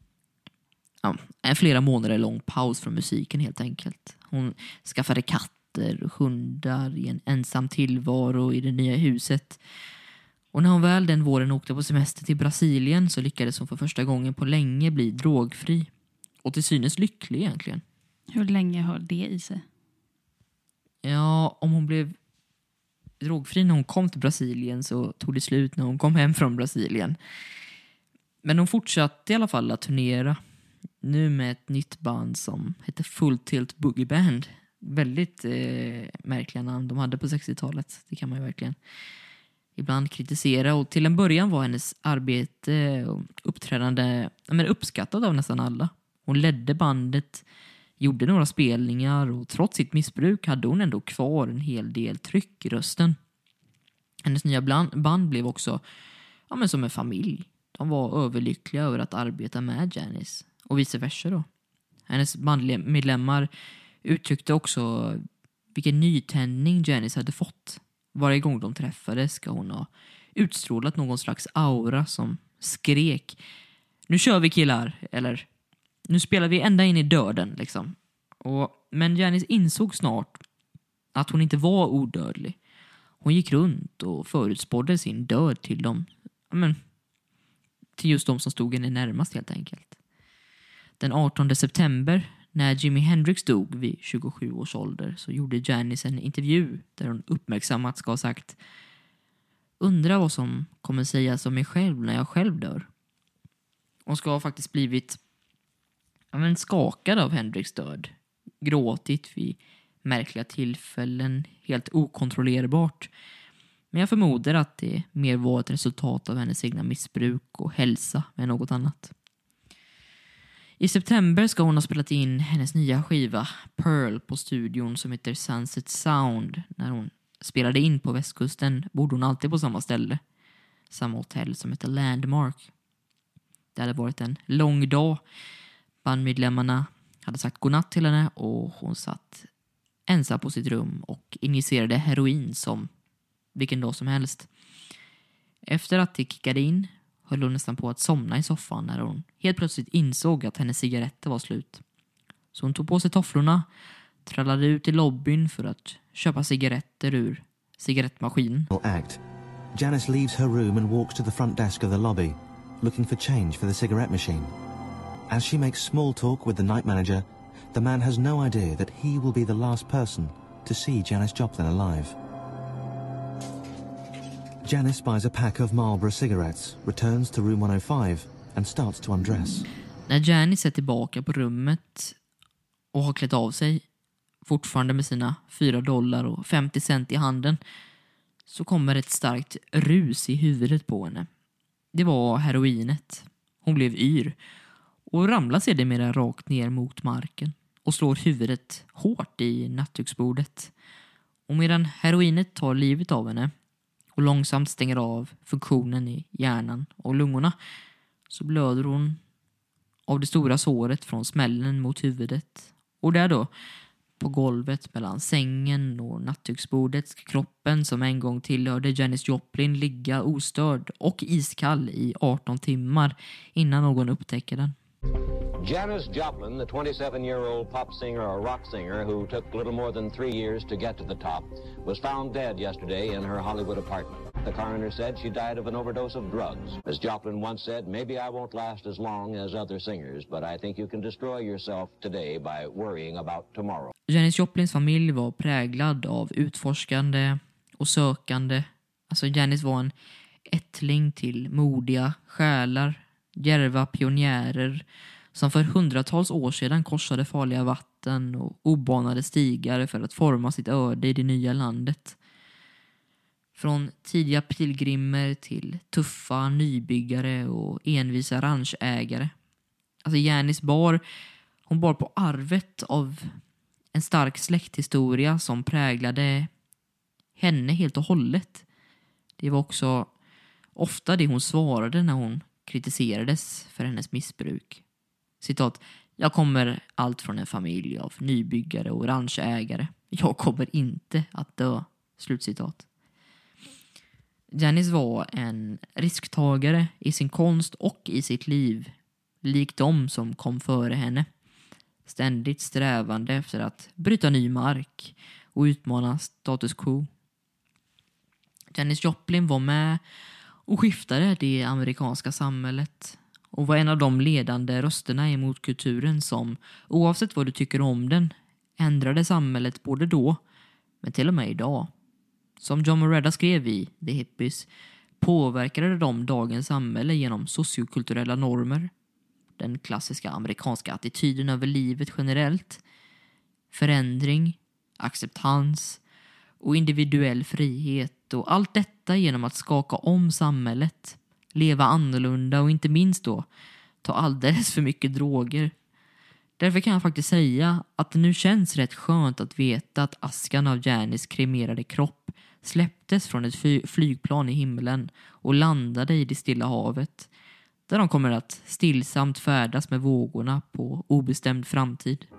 en flera månader lång paus från musiken helt enkelt. Hon skaffade katter och hundar i en ensam tillvaro i det nya huset. Och när hon väl den våren åkte på semester till Brasilien så lyckades hon för första gången på länge bli drogfri. Och till synes lycklig egentligen. Hur länge höll det i sig? Ja, om hon blev drogfri när hon kom till Brasilien så tog det slut när hon kom hem från Brasilien. Men hon fortsatte i alla fall att turnera. Nu med ett nytt band som heter Full Tilt Boogie Band. Väldigt märkliga namn de hade på 60-talet. Det kan man ju verkligen ibland kritisera. Och till en början var hennes arbete och uppträdande uppskattat av nästan alla. Hon ledde bandet, gjorde några spelningar och trots sitt missbruk hade hon ändå kvar en hel del tryck i rösten. Hennes nya band blev också som en familj. De var överlyckliga över att arbeta med Janis och vice versa då. Hennes bandmedlemmar uttryckte också vilken nytändning Janis hade fått. Varje gång de träffades ska hon ha utstrålat någon slags aura som skrek: "Nu kör vi killar!" eller "Nu spelar vi ända in i döden" liksom. Men Janis insåg snart att hon inte var odödlig. Hon gick runt och förutspådde sin död till till just de som stod henne närmast helt enkelt. Den 18 september när Jimi Hendrix dog vid 27 års ålder så gjorde Janis en intervju där hon uppmärksammat ska ha sagt: "Undra vad som kommer sägas om mig själv när jag själv dör." Hon ska ha faktiskt blivit skakad av Hendrix död. Gråtit vid märkliga tillfällen, helt okontrollerbart. Men jag förmodar att det mer var ett resultat av hennes egna missbruk och hälsa än något annat. I september ska hon ha spelat in hennes nya skiva Pearl på studion som heter Sunset Sound. När hon spelade in på västkusten bodde hon alltid på samma ställe. Samma hotell som heter Landmark. Det hade varit en lång dag. Bandmedlemmarna hade sagt godnatt till henne och hon satt ensam på sitt rum och injicerade heroin som vilken dag som helst. Efter att det kickade in höll hon nästan på att somna i soffan när hon helt plötsligt insåg att hennes cigaretter var slut. Så hon tog på sig tofflorna, trallade ut i lobbyn för att köpa cigaretter ur cigarettmaskinen. Act. Janis leaves her room and walks to the front desk of the lobby, looking for change for the cigarette machine. As she makes small talk with the night manager, the man has no idea that he will be the last person to see Janis Joplin alive. Janis buys a pack of Marlboro cigarettes, returns to room 105 and starts to undress. När Janis är tillbaka på rummet och har klätt av sig, fortfarande med sina $4 och 50 cent i handen, så kommer ett starkt rus i huvudet på henne. Det var heroinet. Hon blev yr och ramlar sedermera rakt ner mot marken och slår huvudet hårt i nattduksbordet. Och medan heroinet tar livet av henne och långsamt stänger av funktionen i hjärnan och lungorna, så blöder hon av det stora såret från smällen mot huvudet. Och där då, På golvet mellan sängen och nattduksbordet ska kroppen som en gång tillhörde Janis Joplin ligga ostörd och iskall i 18 timmar innan någon upptäcker den. Janis Joplin, the 27-year-old pop singer or rock singer who took little more than 3 years to get to the top, was found dead yesterday in her Hollywood apartment. The coroner said she died of an overdose of drugs. As Joplin once said, maybe I won't last as long as other singers, but I think you can destroy yourself today by worrying about tomorrow. Janis Joplins familj var präglad av utforskande och sökande. Alltså Janis var en ättling till modiga själar, djärva pionjärer som för hundratals år sedan korsade farliga vatten och obanade stigar för att forma sitt öde i det nya landet. Från tidiga pilgrimer till tuffa nybyggare och envisa ranchägare. Alltså Janis bar på arvet av en stark släkthistoria som präglade henne helt och hållet. Det var också ofta det hon svarade när hon kritiserades för hennes missbruk. Citat: jag kommer allt från en familj av nybyggare och ranchägare. Jag kommer inte att dö. Slutcitat. Janis var en risktagare i sin konst och i sitt liv, likt de som kom före henne. Ständigt strävande efter att bryta ny mark och utmana status quo. Janis Joplin var med och skiftade det amerikanska samhället och var en av de ledande rösterna emot kulturen som, oavsett vad du tycker om den, ändrade samhället både då men till och med idag. Som John Moretta skrev i The Hippies påverkade de dagens samhälle genom sociokulturella normer, den klassiska amerikanska attityden över livet generellt, förändring, acceptans och individuell frihet, och allt detta genom att skaka om samhället, leva annorlunda och inte minst då ta alldeles för mycket droger. Därför kan jag faktiskt säga att det nu känns rätt skönt att veta att askan av Janis kremerade kropp släpptes från ett flygplan i himlen och landade i det stilla havet, där de kommer att stillsamt färdas med vågorna på obestämd framtid.